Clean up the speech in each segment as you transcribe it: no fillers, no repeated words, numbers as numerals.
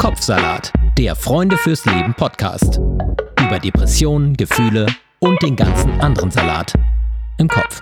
Kopfsalat, der Freunde fürs Leben Podcast. Über Depressionen, Gefühle und den ganzen anderen Salat im Kopf.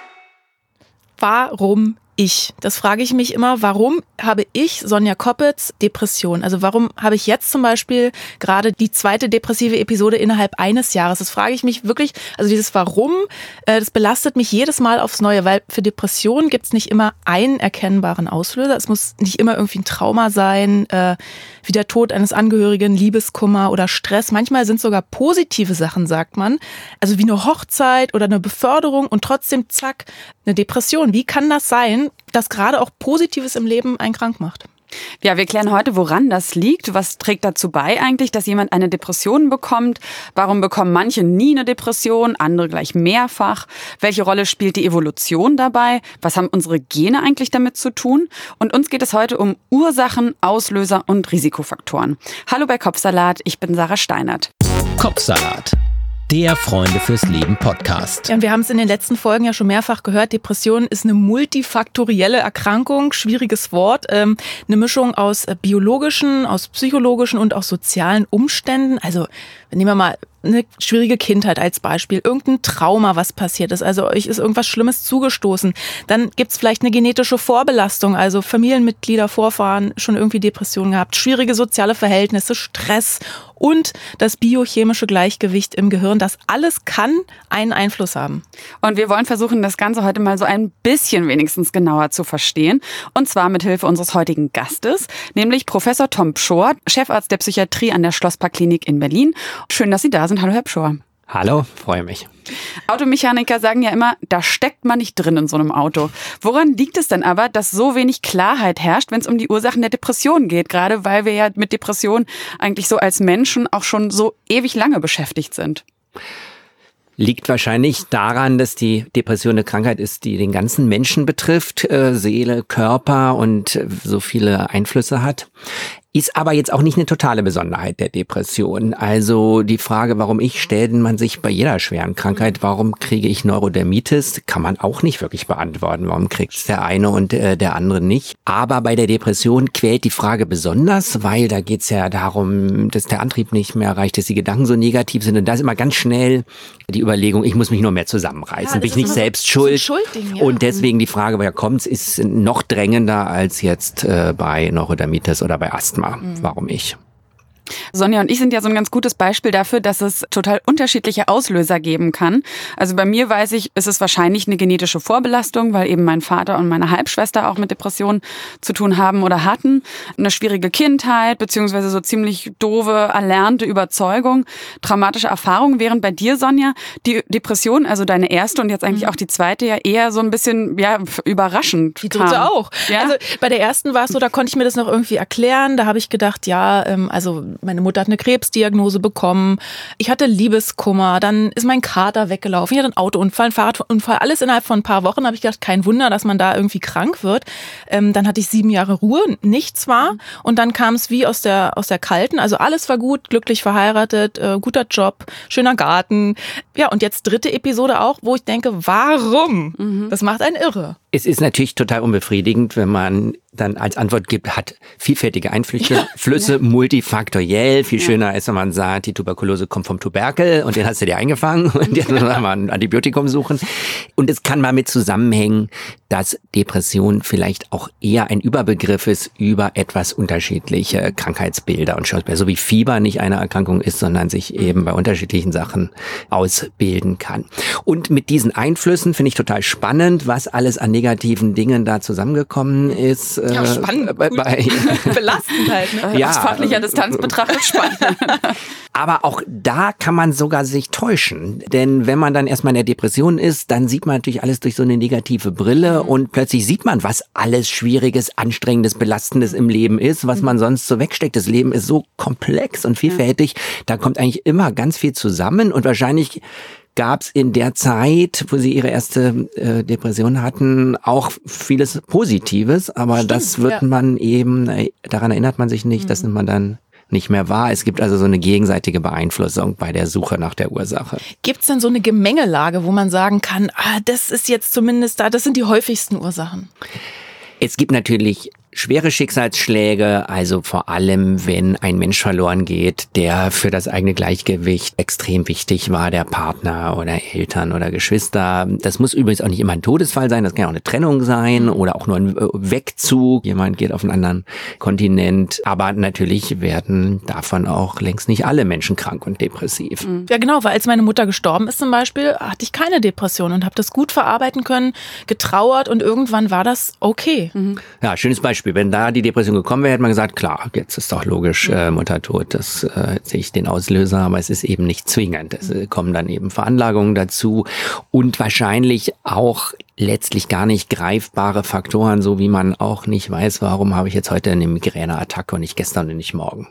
Warum ich? Das frage ich mich immer. Warum habe ich, Sonja Koppitz, Depression? Also warum habe ich jetzt zum Beispiel gerade die 2. depressive Episode innerhalb eines Jahres? Das frage ich mich wirklich. Also dieses Warum, das belastet mich jedes Mal aufs Neue, weil für Depressionen gibt es nicht immer einen erkennbaren Auslöser. Es muss nicht immer irgendwie ein Trauma sein, wie der Tod eines Angehörigen, Liebeskummer oder Stress. Manchmal sind sogar positive Sachen, sagt man. Also wie eine Hochzeit oder eine Beförderung und trotzdem zack, eine Depression. Wie kann das sein, dass gerade auch Positives im Leben einen krank macht? Ja, wir klären heute, woran das liegt. Was trägt dazu bei eigentlich, dass jemand eine Depression bekommt? Warum bekommen manche nie eine Depression, andere gleich mehrfach? Welche Rolle spielt die Evolution dabei? Was haben unsere Gene eigentlich damit zu tun? Und uns geht es heute um Ursachen, Auslöser und Risikofaktoren. Hallo bei Kopfsalat, ich bin Sarah Steinert. Kopfsalat, der Freunde fürs Leben Podcast. Ja, und wir haben es in den letzten Folgen ja schon mehrfach gehört. Depression ist eine multifaktorielle Erkrankung, schwieriges Wort. Eine Mischung aus biologischen, aus psychologischen und auch sozialen Umständen. Also nehmen wir mal eine schwierige Kindheit als Beispiel, irgendein Trauma, was passiert ist, also euch ist irgendwas Schlimmes zugestoßen. Dann gibt's vielleicht eine genetische Vorbelastung, also Familienmitglieder, Vorfahren schon irgendwie Depressionen gehabt, schwierige soziale Verhältnisse, Stress und das biochemische Gleichgewicht im Gehirn. Das alles kann einen Einfluss haben. Und wir wollen versuchen, das Ganze heute mal so ein bisschen wenigstens genauer zu verstehen. Und zwar mit Hilfe unseres heutigen Gastes, nämlich Professor Tom Pschorr, Chefarzt der Psychiatrie an der Schlossparkklinik in Berlin. Schön, dass Sie da sind. Hallo, Herr Pschorr. Hallo, freue mich. Automechaniker sagen ja immer, da steckt man nicht drin in so einem Auto. Woran liegt es denn aber, dass so wenig Klarheit herrscht, wenn es um die Ursachen der Depression geht? Gerade weil wir ja mit Depressionen eigentlich so als Menschen auch schon so ewig lange beschäftigt sind. Liegt wahrscheinlich daran, dass die Depression eine Krankheit ist, die den ganzen Menschen betrifft, Seele, Körper und so viele Einflüsse hat. Ist aber jetzt auch nicht eine totale Besonderheit der Depression. Also die Frage, warum ich, stellt man sich bei jeder schweren Krankheit, warum kriege ich Neurodermitis, kann man auch nicht wirklich beantworten. Warum kriegt es der eine und der andere nicht? Aber bei der Depression quält die Frage besonders, weil da geht es ja darum, dass der Antrieb nicht mehr reicht, dass die Gedanken so negativ sind. Und da ist immer ganz schnell die Überlegung, ich muss mich nur mehr zusammenreißen, ja, bin ich nicht selbst schuld. So ein Schuldding, ja. Und deswegen die Frage, woher kommt's, ist noch drängender als jetzt bei Neurodermitis oder bei Asthma. Warum ich? Sonja und ich sind ja so ein ganz gutes Beispiel dafür, dass es total unterschiedliche Auslöser geben kann. Also bei mir weiß ich, ist es wahrscheinlich eine genetische Vorbelastung, weil eben mein Vater und meine Halbschwester auch mit Depressionen zu tun haben oder hatten. Eine schwierige Kindheit, beziehungsweise so ziemlich doofe, erlernte Überzeugung, traumatische Erfahrungen. Während bei dir, Sonja, die Depression, also deine erste und jetzt eigentlich auch die zweite, ja eher so ein bisschen überraschend Die dritte kam. auch. Ja? Also bei der ersten war es so, da konnte ich mir das noch irgendwie erklären. Da habe ich gedacht, ja, also meine Mutter hat eine Krebsdiagnose bekommen. Ich hatte Liebeskummer. Dann ist mein Kater weggelaufen. Ich hatte einen Autounfall, einen Fahrradunfall. Alles innerhalb von ein paar Wochen. Da habe ich gedacht, kein Wunder, dass man da irgendwie krank wird. Dann hatte ich 7 Jahre Ruhe. Nichts war. Und dann kam es wie aus der Kalten. Also alles war gut, glücklich verheiratet, guter Job, schöner Garten. Ja, und jetzt 3. Episode auch, wo ich denke, warum? Das macht einen irre. Es ist natürlich total unbefriedigend, wenn man dann als Antwort gibt, hat vielfältige Einflüsse, multifaktoriell. Viel schöner ist, wenn man sagt, die Tuberkulose kommt vom Tuberkel und den hast du dir eingefangen und jetzt muss man mal ein Antibiotikum suchen. Und es kann mal mit zusammenhängen, dass Depression vielleicht auch eher ein Überbegriff ist über etwas unterschiedliche Krankheitsbilder und Schauspieler, so wie Fieber nicht eine Erkrankung ist, sondern sich eben bei unterschiedlichen Sachen ausbilden kann. Und mit diesen Einflüssen finde ich total spannend, was alles an negativen Dingen da zusammengekommen ist. Ja, spannend. Belastend halt. Ne? Ja, aus fachlicher Distanz betrachtet spannend. Aber auch da kann man sogar sich täuschen. Denn wenn man dann erstmal in der Depression ist, dann sieht man natürlich alles durch so eine negative Brille und plötzlich sieht man, was alles Schwieriges, Anstrengendes, Belastendes im Leben ist, was man sonst so wegsteckt. Das Leben ist so komplex und vielfältig. Da kommt eigentlich immer ganz viel zusammen und wahrscheinlich gab es in der Zeit, wo Sie Ihre erste Depression hatten, auch vieles Positives. Aber das wird man eben, daran erinnert man sich nicht, das nimmt man dann nicht mehr wahr. Es gibt also so eine gegenseitige Beeinflussung bei der Suche nach der Ursache. Gibt es denn so eine Gemengelage, wo man sagen kann, das ist jetzt zumindest da, das sind die häufigsten Ursachen? Es gibt natürlich Schwere Schicksalsschläge, also vor allem, wenn ein Mensch verloren geht, der für das eigene Gleichgewicht extrem wichtig war, der Partner oder Eltern oder Geschwister. Das muss übrigens auch nicht immer ein Todesfall sein, das kann ja auch eine Trennung sein oder auch nur ein Wegzug. Jemand geht auf einen anderen Kontinent. Aber natürlich werden davon auch längst nicht alle Menschen krank und depressiv. Ja genau, weil als meine Mutter gestorben ist zum Beispiel, hatte ich keine Depression und habe das gut verarbeiten können, getrauert und irgendwann war das okay. Ja, schönes Beispiel. Wenn da die Depression gekommen wäre, hätte man gesagt, klar, jetzt ist doch logisch, Mutter tot, das sehe ich den Auslöser, aber es ist eben nicht zwingend. Es kommen dann eben Veranlagungen dazu und wahrscheinlich auch letztlich gar nicht greifbare Faktoren, so wie man auch nicht weiß, warum habe ich jetzt heute eine Migräneattacke und nicht gestern und nicht morgen.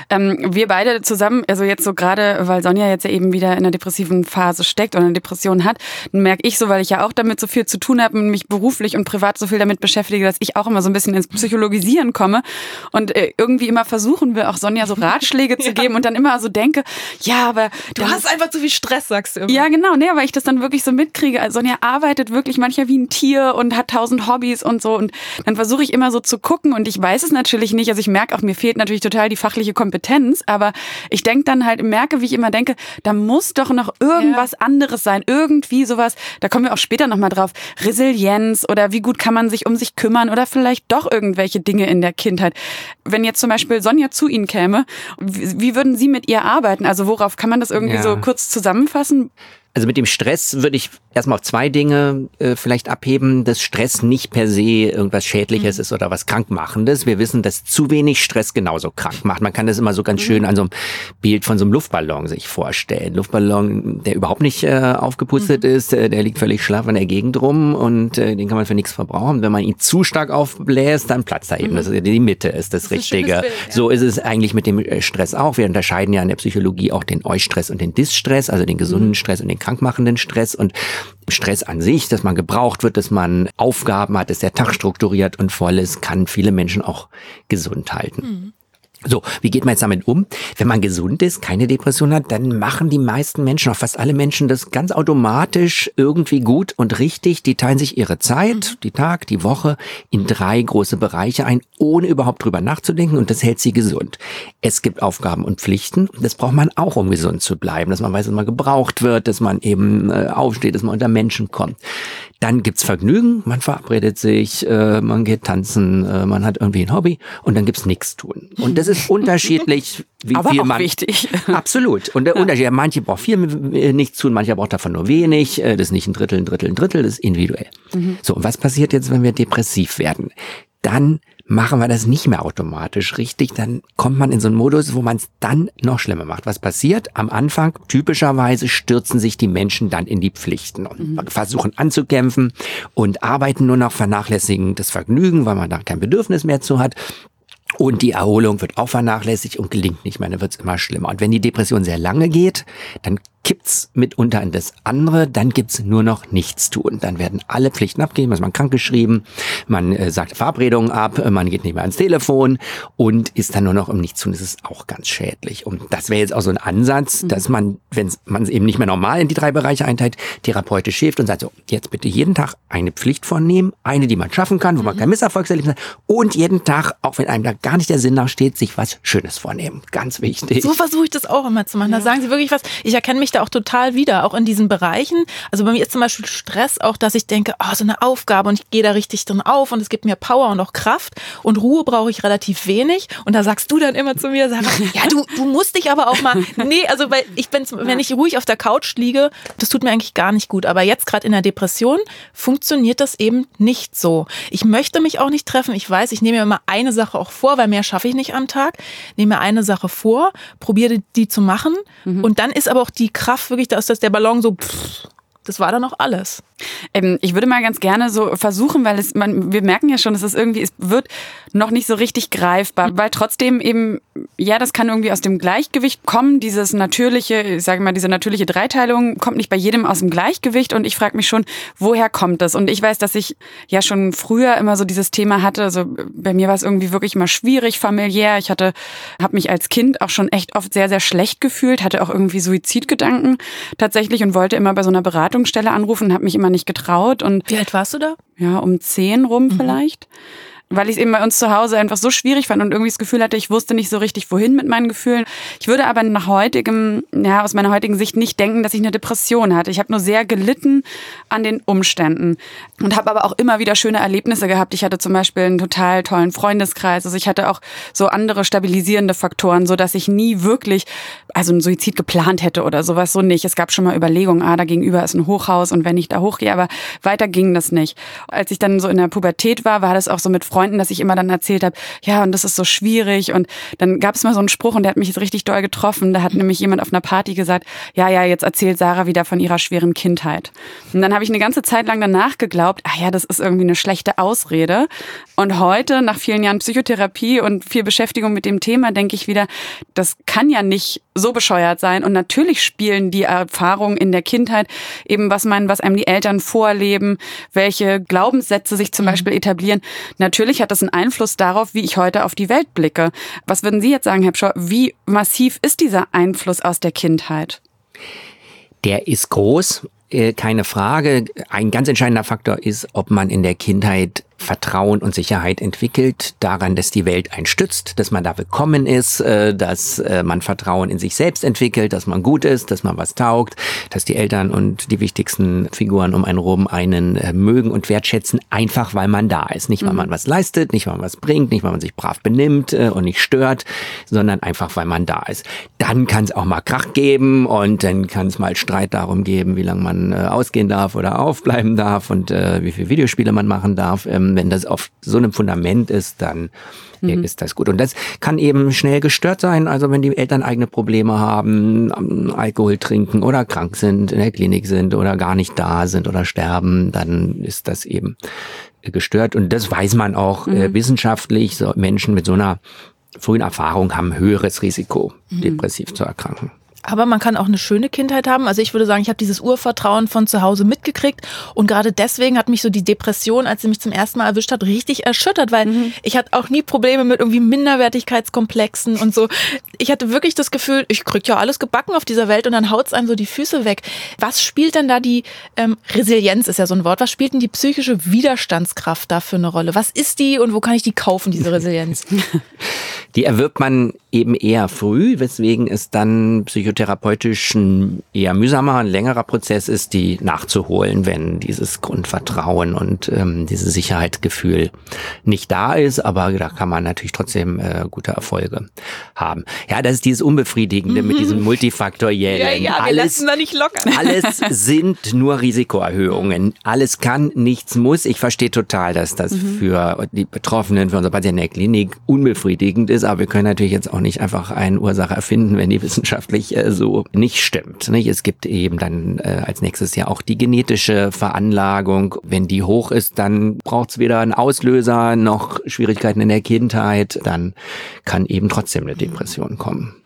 Wir beide zusammen, also jetzt so gerade, weil Sonja jetzt ja eben wieder in einer depressiven Phase steckt oder eine Depression hat, merke ich so, weil ich ja auch damit so viel zu tun habe und mich beruflich und privat so viel damit beschäftige, dass ich auch immer so ein bisschen ins Psychologisieren komme und irgendwie immer versuchen will, auch Sonja so Ratschläge zu geben und dann immer so denke, ja, aber du hast einfach zu viel Stress, sagst du immer. Ja, genau, ne, weil ich das dann wirklich so mitkriege. Also Sonja arbeitet wirklich manchmal wie ein Tier und hat 1000 Hobbys und so und dann versuche ich immer so zu gucken und ich weiß es natürlich nicht, also ich merke auch, mir fehlt natürlich total die fachliche Kompetenz, aber ich denke dann halt, merke, wie ich immer denke, da muss doch noch irgendwas anderes sein, irgendwie sowas, da kommen wir auch später nochmal drauf, Resilienz oder wie gut kann man sich um sich kümmern oder vielleicht doch irgendwelche Dinge in der Kindheit. Wenn jetzt zum Beispiel Sonja zu Ihnen käme, wie würden Sie mit ihr arbeiten? Also worauf kann man das irgendwie so kurz zusammenfassen? Also mit dem Stress würde ich erstmal auf zwei Dinge vielleicht abheben, dass Stress nicht per se irgendwas Schädliches ist oder was Krankmachendes. Wir wissen, dass zu wenig Stress genauso krank macht. Man kann das immer so ganz schön an so einem Bild von so einem Luftballon sich vorstellen. Luftballon, der überhaupt nicht aufgepustet ist, der liegt völlig schlaff in der Gegend rum und den kann man für nichts verbrauchen. Wenn man ihn zu stark aufbläst, dann platzt er eben. Das ist, die Mitte ist das Richtige. Bild, ja. So ist es eigentlich mit dem Stress auch. Wir unterscheiden ja in der Psychologie auch den Eustress und den Distress, also den gesunden Stress und den krankmachenden Stress und Stress an sich, dass man gebraucht wird, dass man Aufgaben hat, dass der Tag strukturiert und voll ist, kann viele Menschen auch gesund halten. So, wie geht man jetzt damit um? Wenn man gesund ist, keine Depression hat, dann machen die meisten Menschen, auch fast alle Menschen, das ganz automatisch irgendwie gut und richtig. Die teilen sich ihre Zeit, die Tag, die Woche, in 3 große Bereiche ein, ohne überhaupt drüber nachzudenken und das hält sie gesund. Es gibt Aufgaben und Pflichten, das braucht man auch, um gesund zu bleiben, dass man weiß, dass man gebraucht wird, dass man eben aufsteht, dass man unter Menschen kommt. Dann gibt's Vergnügen, man verabredet sich, man geht tanzen, man hat irgendwie ein Hobby und dann gibt's nichts tun. Und das ist unterschiedlich, wie aber viel auch man... wichtig. Absolut. Und der Unterschied, manche braucht viel nichts tun, mancher braucht davon nur wenig. Das ist nicht ein Drittel, das ist individuell. So, und was passiert jetzt, wenn wir depressiv werden? Dann machen wir das nicht mehr automatisch richtig, dann kommt man in so einen Modus, wo man es dann noch schlimmer macht. Was passiert? Am Anfang, typischerweise, stürzen sich die Menschen dann in die Pflichten und versuchen anzukämpfen und arbeiten nur noch, vernachlässigen das Vergnügen, weil man da kein Bedürfnis mehr zu hat. Und die Erholung wird auch vernachlässigt und gelingt nicht mehr, dann wird es immer schlimmer. Und wenn die Depression sehr lange geht, dann kippt's mitunter in das andere, dann gibt's nur noch nichts tun. Dann werden alle Pflichten abgegeben, also man krankgeschrieben, man sagt Verabredungen ab, man geht nicht mehr ans Telefon und ist dann nur noch im Nichtstun. Das ist auch ganz schädlich. Und das wäre jetzt auch so ein Ansatz, dass man, wenn man es eben nicht mehr normal in die 3 Bereiche einteilt, therapeutisch hilft und sagt so, jetzt bitte jeden Tag eine Pflicht vornehmen, eine, die man schaffen kann, wo man kein Misserfolgserlebnis hat und jeden Tag, auch wenn einem da gar nicht der Sinn nachsteht, sich was Schönes vornehmen. Ganz wichtig. So versuche ich das auch immer zu machen. Da sagen Sie wirklich was. Ich erkenne mich da auch total wieder, auch in diesen Bereichen. Also bei mir ist zum Beispiel Stress auch, dass ich denke, so eine Aufgabe und ich gehe da richtig drin auf und es gibt mir Power und auch Kraft und Ruhe brauche ich relativ wenig. Und da sagst du dann immer zu mir, ja, du musst dich aber auch mal, nee, also weil ich bin, wenn ich ruhig auf der Couch liege, das tut mir eigentlich gar nicht gut. Aber jetzt gerade in der Depression funktioniert das eben nicht so. Ich möchte mich auch nicht treffen. Ich weiß, ich nehme mir immer eine Sache auch vor, weil mehr schaffe ich nicht am Tag. Nehme mir eine Sache vor, probiere die zu machen und dann ist aber auch die Kraft wirklich, dass der Ballon so, das war dann auch alles. Ich würde mal ganz gerne so versuchen, weil wir merken ja schon, dass es wird noch nicht so richtig greifbar, weil trotzdem eben, ja, das kann irgendwie aus dem Gleichgewicht kommen, dieses natürliche, ich sage mal, diese natürliche Dreiteilung kommt nicht bei jedem aus dem Gleichgewicht und ich frage mich schon, woher kommt das? Und ich weiß, dass ich ja schon früher immer so dieses Thema hatte, also bei mir war es irgendwie wirklich immer schwierig, familiär, habe mich als Kind auch schon echt oft sehr, sehr schlecht gefühlt, hatte auch irgendwie Suizidgedanken tatsächlich und wollte immer bei so einer Beratungsstelle anrufen, habe mich immer nicht getraut. Und wie alt warst du da? Ja, um 10 rum vielleicht. weil ich es eben bei uns zu Hause einfach so schwierig fand und irgendwie das Gefühl hatte, ich wusste nicht so richtig, wohin mit meinen Gefühlen. Ich würde aber aus meiner heutigen Sicht nicht denken, dass ich eine Depression hatte. Ich habe nur sehr gelitten an den Umständen und habe aber auch immer wieder schöne Erlebnisse gehabt. Ich hatte zum Beispiel einen total tollen Freundeskreis. Also ich hatte auch so andere stabilisierende Faktoren, so dass ich nie wirklich einen Suizid geplant hätte oder sowas, so nicht. Es gab schon mal Überlegungen, da gegenüber ist ein Hochhaus und wenn ich da hochgehe, aber weiter ging das nicht. Als ich dann so in der Pubertät war das auch so mit Freunden, dass ich immer dann erzählt habe, ja, und das ist so schwierig. Und dann gab es mal so einen Spruch und der hat mich jetzt richtig doll getroffen. Da hat nämlich jemand auf einer Party gesagt, ja, jetzt erzählt Sarah wieder von ihrer schweren Kindheit. Und dann habe ich eine ganze Zeit lang danach geglaubt, das ist irgendwie eine schlechte Ausrede. Und heute, nach vielen Jahren Psychotherapie und viel Beschäftigung mit dem Thema, denke ich wieder, das kann ja nicht so bescheuert sein. Und natürlich spielen die Erfahrungen in der Kindheit eben, was einem die Eltern vorleben, welche Glaubenssätze sich zum Beispiel etablieren. Natürlich hat das einen Einfluss darauf, wie ich heute auf die Welt blicke. Was würden Sie jetzt sagen, Herr Pschorr, wie massiv ist dieser Einfluss aus der Kindheit? Der ist groß, keine Frage. Ein ganz entscheidender Faktor ist, ob man in der Kindheit Vertrauen und Sicherheit entwickelt, daran, dass die Welt einen stützt, dass man da willkommen ist, dass man Vertrauen in sich selbst entwickelt, dass man gut ist, dass man was taugt, dass die Eltern und die wichtigsten Figuren um einen rum einen mögen und wertschätzen, einfach weil man da ist. Nicht, weil man was leistet, nicht, weil man was bringt, nicht, weil man sich brav benimmt und nicht stört, sondern einfach, weil man da ist. Dann kann es auch mal Krach geben und dann kann es mal Streit darum geben, wie lange man ausgehen darf oder aufbleiben darf und wie viele Videospiele man machen darf. Wenn das auf so einem Fundament ist, dann ist das gut. Und das kann eben schnell gestört sein. Also wenn die Eltern eigene Probleme haben, Alkohol trinken oder krank sind, in der Klinik sind oder gar nicht da sind oder sterben, dann ist das eben gestört. Und das weiß man auch wissenschaftlich. So Menschen mit so einer frühen Erfahrung haben ein höheres Risiko, depressiv zu erkranken. Aber man kann auch eine schöne Kindheit haben. Also ich würde sagen, ich habe dieses Urvertrauen von zu Hause mitgekriegt und gerade deswegen hat mich so die Depression, als sie mich zum ersten Mal erwischt hat, richtig erschüttert, weil ich hatte auch nie Probleme mit irgendwie Minderwertigkeitskomplexen und so. Ich hatte wirklich das Gefühl, ich krieg ja alles gebacken auf dieser Welt und dann haut's einem so die Füße weg. Was spielt denn da die Resilienz ist ja so ein Wort, was spielt denn die psychische Widerstandskraft da für eine Rolle? Was ist die und wo kann ich die kaufen, diese Resilienz? Die erwirbt man eben eher früh, weswegen es dann psychotherapeutisch ein eher mühsamer, ein längerer Prozess ist, die nachzuholen, wenn dieses Grundvertrauen und dieses Sicherheitsgefühl nicht da ist. Aber da kann man natürlich trotzdem gute Erfolge haben. Ja, das ist dieses Unbefriedigende mit diesem Multifaktoriellen. Ja, wir lassen da nicht locker. Alles sind nur Risikoerhöhungen. Alles kann, nichts muss. Ich verstehe total, dass das für die Betroffenen, für unsere Patienten in der Klinik unbefriedigend ist. Aber wir können natürlich jetzt auch nicht einfach eine Ursache erfinden, wenn die wissenschaftlich so nicht stimmt. Es gibt eben dann als nächstes ja auch die genetische Veranlagung. Wenn die hoch ist, dann braucht es weder einen Auslöser noch Schwierigkeiten in der Kindheit. Dann kann eben trotzdem eine Depression kommen.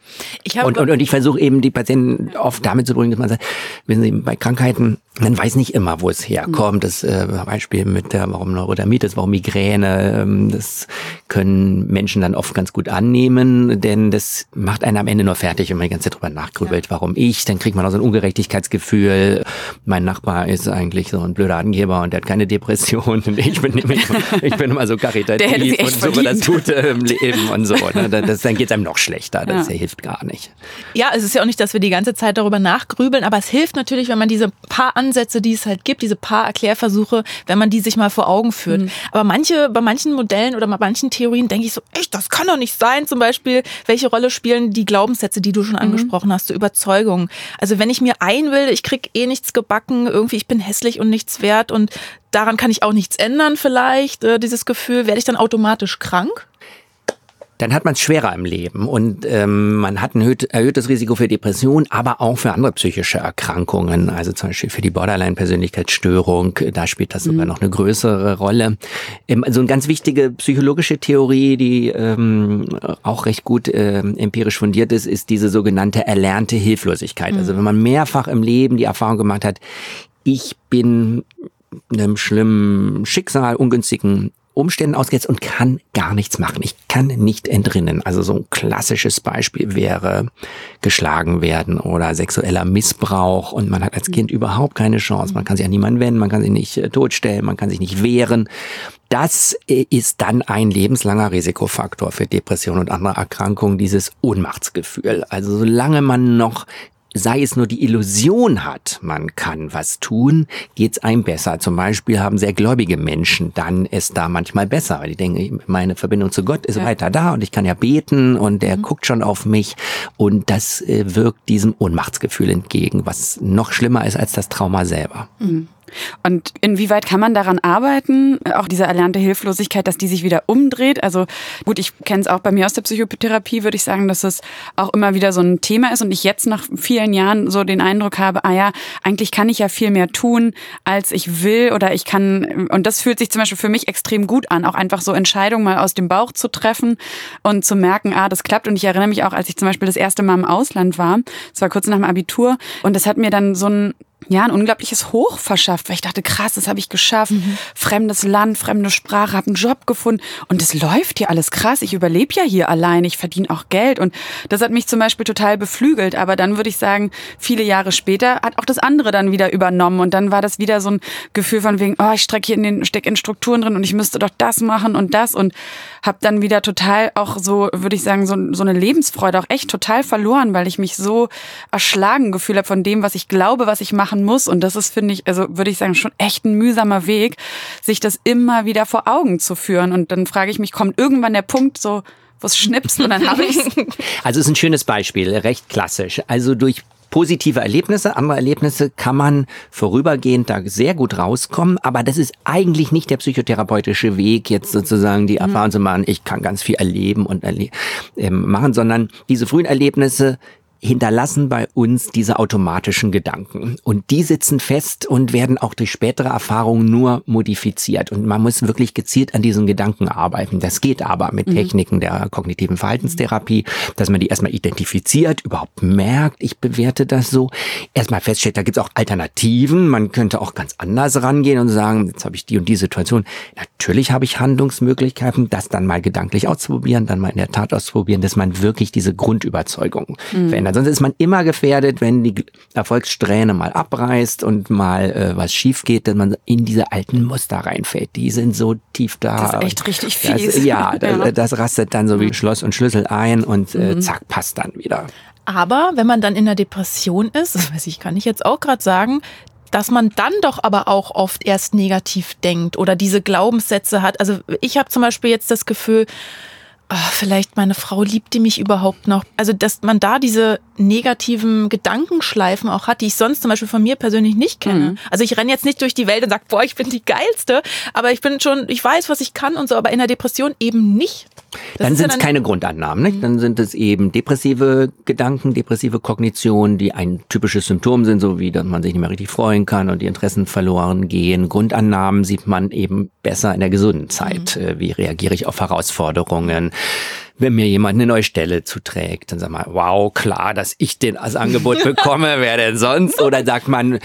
Und ich versuche eben die Patienten oft damit zu bringen, dass man sagt, wissen Sie, bei Krankheiten, man weiß nicht immer, wo es herkommt. Das Beispiel mit warum Neurodermitis, warum Migräne, das können Menschen dann oft ganz gut annehmen, denn das macht einen am Ende nur fertig, wenn man die ganze Zeit drüber nachgrübelt, warum ich, dann kriegt man auch so ein Ungerechtigkeitsgefühl. Mein Nachbar ist eigentlich so ein blöder Angeber und der hat keine Depression und ich bin immer so karitativ und so, das Gute im Leben und so. Ne? Dann geht es einem noch schlechter, das hilft gar nicht. Ja, es ist ja auch nicht, dass wir die ganze Zeit darüber nachgrübeln, aber es hilft natürlich, wenn man diese paar Ansätze, die es halt gibt, diese paar Erklärversuche, wenn man die sich mal vor Augen führt. Aber bei manchen Modellen oder bei manchen Theorien denke ich so, echt, das kann doch nicht sein. Zum Beispiel, welche Rolle spielen die Glaubenssätze, die du schon angesprochen hast, so Überzeugungen. Also wenn ich mir einbilde, ich krieg eh nichts gebacken, irgendwie ich bin hässlich und nichts wert und daran kann ich auch nichts ändern vielleicht, dieses Gefühl, werde ich dann automatisch krank? Dann hat man es schwerer im Leben und man hat ein erhöhtes Risiko für Depression, aber auch für andere psychische Erkrankungen, also zum Beispiel für die Borderline-Persönlichkeitsstörung, da spielt das sogar noch eine größere Rolle. So eine ganz wichtige psychologische Theorie, die auch recht gut empirisch fundiert ist diese sogenannte erlernte Hilflosigkeit. Also wenn man mehrfach im Leben die Erfahrung gemacht hat, ich bin einem schlimmen Schicksal, ungünstigen Umständen ausgesetzt und kann gar nichts machen. Ich kann nicht entrinnen. Also so ein klassisches Beispiel wäre geschlagen werden oder sexueller Missbrauch und man hat als Kind überhaupt keine Chance. Man kann sich an niemanden wenden, man kann sich nicht totstellen, man kann sich nicht wehren. Das ist dann ein lebenslanger Risikofaktor für Depressionen und andere Erkrankungen, dieses Ohnmachtsgefühl. Also solange man noch, sei es nur die Illusion hat, man kann was tun, geht's einem besser. Zum Beispiel haben sehr gläubige Menschen dann es da manchmal besser, weil die denken, meine Verbindung zu Gott ist weiter da und ich kann ja beten und der guckt schon auf mich und das wirkt diesem Ohnmachtsgefühl entgegen, was noch schlimmer ist als das Trauma selber. Mhm. Und inwieweit kann man daran arbeiten, auch diese erlernte Hilflosigkeit, dass die sich wieder umdreht? Also gut, ich kenne es auch bei mir aus der Psychotherapie, würde ich sagen, dass es auch immer wieder so ein Thema ist und ich jetzt nach vielen Jahren so den Eindruck habe, eigentlich kann ich ja viel mehr tun, als ich will oder ich kann, und das fühlt sich zum Beispiel für mich extrem gut an, auch einfach so Entscheidungen mal aus dem Bauch zu treffen und zu merken, das klappt. Und ich erinnere mich auch, als ich zum Beispiel das erste Mal im Ausland war, das war kurz nach dem Abitur und das hat mir dann so ein unglaubliches Hoch verschafft, weil ich dachte, krass, das habe ich geschafft. Fremdes Land, fremde Sprache, habe einen Job gefunden und es läuft hier alles krass. Ich überlebe ja hier allein, ich verdiene auch Geld und das hat mich zum Beispiel total beflügelt. Aber dann würde ich sagen, viele Jahre später hat auch das andere dann wieder übernommen und dann war das wieder so ein Gefühl von wegen, ich stecke in Strukturen drin und ich müsste doch das machen und das und habe dann wieder total auch so, würde ich sagen, so eine Lebensfreude auch echt total verloren, weil ich mich so erschlagen gefühlt habe von dem, was ich glaube, was ich machen muss. Und das ist, finde ich, also würde ich sagen, schon echt ein mühsamer Weg, sich das immer wieder vor Augen zu führen. Und dann frage ich mich, kommt irgendwann der Punkt so, wo es schnipst und dann habe ich es? Also es ist ein schönes Beispiel, recht klassisch. Also durch positive Erlebnisse, andere Erlebnisse kann man vorübergehend da sehr gut rauskommen, aber das ist eigentlich nicht der psychotherapeutische Weg, jetzt sozusagen die Erfahrung zu machen, ich kann ganz viel erleben und machen, sondern diese frühen Erlebnisse hinterlassen bei uns diese automatischen Gedanken. Und die sitzen fest und werden auch durch spätere Erfahrungen nur modifiziert. Und man muss wirklich gezielt an diesen Gedanken arbeiten. Das geht aber mit Techniken der kognitiven Verhaltenstherapie, dass man die erstmal identifiziert, überhaupt merkt, ich bewerte das so. Erstmal feststellt, da gibt es auch Alternativen. Man könnte auch ganz anders rangehen und sagen, jetzt habe ich die und die Situation. Natürlich habe ich Handlungsmöglichkeiten, das dann mal gedanklich auszuprobieren, dann mal in der Tat auszuprobieren, dass man wirklich diese Grundüberzeugung verändert. Sonst ist man immer gefährdet, wenn die Erfolgssträhne mal abreißt und mal was schief geht, dass man in diese alten Muster reinfällt. Die sind so tief da. Das ist echt richtig fies. Das rastet dann so wie Schloss und Schlüssel ein und zack, passt dann wieder. Aber wenn man dann in der Depression ist, das weiß ich, kann ich jetzt auch gerade sagen, dass man dann doch aber auch oft erst negativ denkt oder diese Glaubenssätze hat. Also ich habe zum Beispiel jetzt das Gefühl, vielleicht meine Frau liebt die mich überhaupt noch. Also dass man da diese negativen Gedankenschleifen auch hat, die ich sonst zum Beispiel von mir persönlich nicht kenne. Also ich renne jetzt nicht durch die Welt und sage, ich bin die Geilste, aber ich weiß, was ich kann und so, aber in der Depression eben nicht. Dann sind es keine Grundannahmen, nicht? Dann sind es eben depressive Gedanken, depressive Kognitionen, die ein typisches Symptom sind, so wie, dass man sich nicht mehr richtig freuen kann und die Interessen verloren gehen. Grundannahmen sieht man eben besser in der gesunden Zeit. Wie reagiere ich auf Herausforderungen? Wenn mir jemand eine neue Stelle zuträgt, dann sagt man, wow, klar, dass ich den als Angebot bekomme, wer denn sonst? Oder denkt man,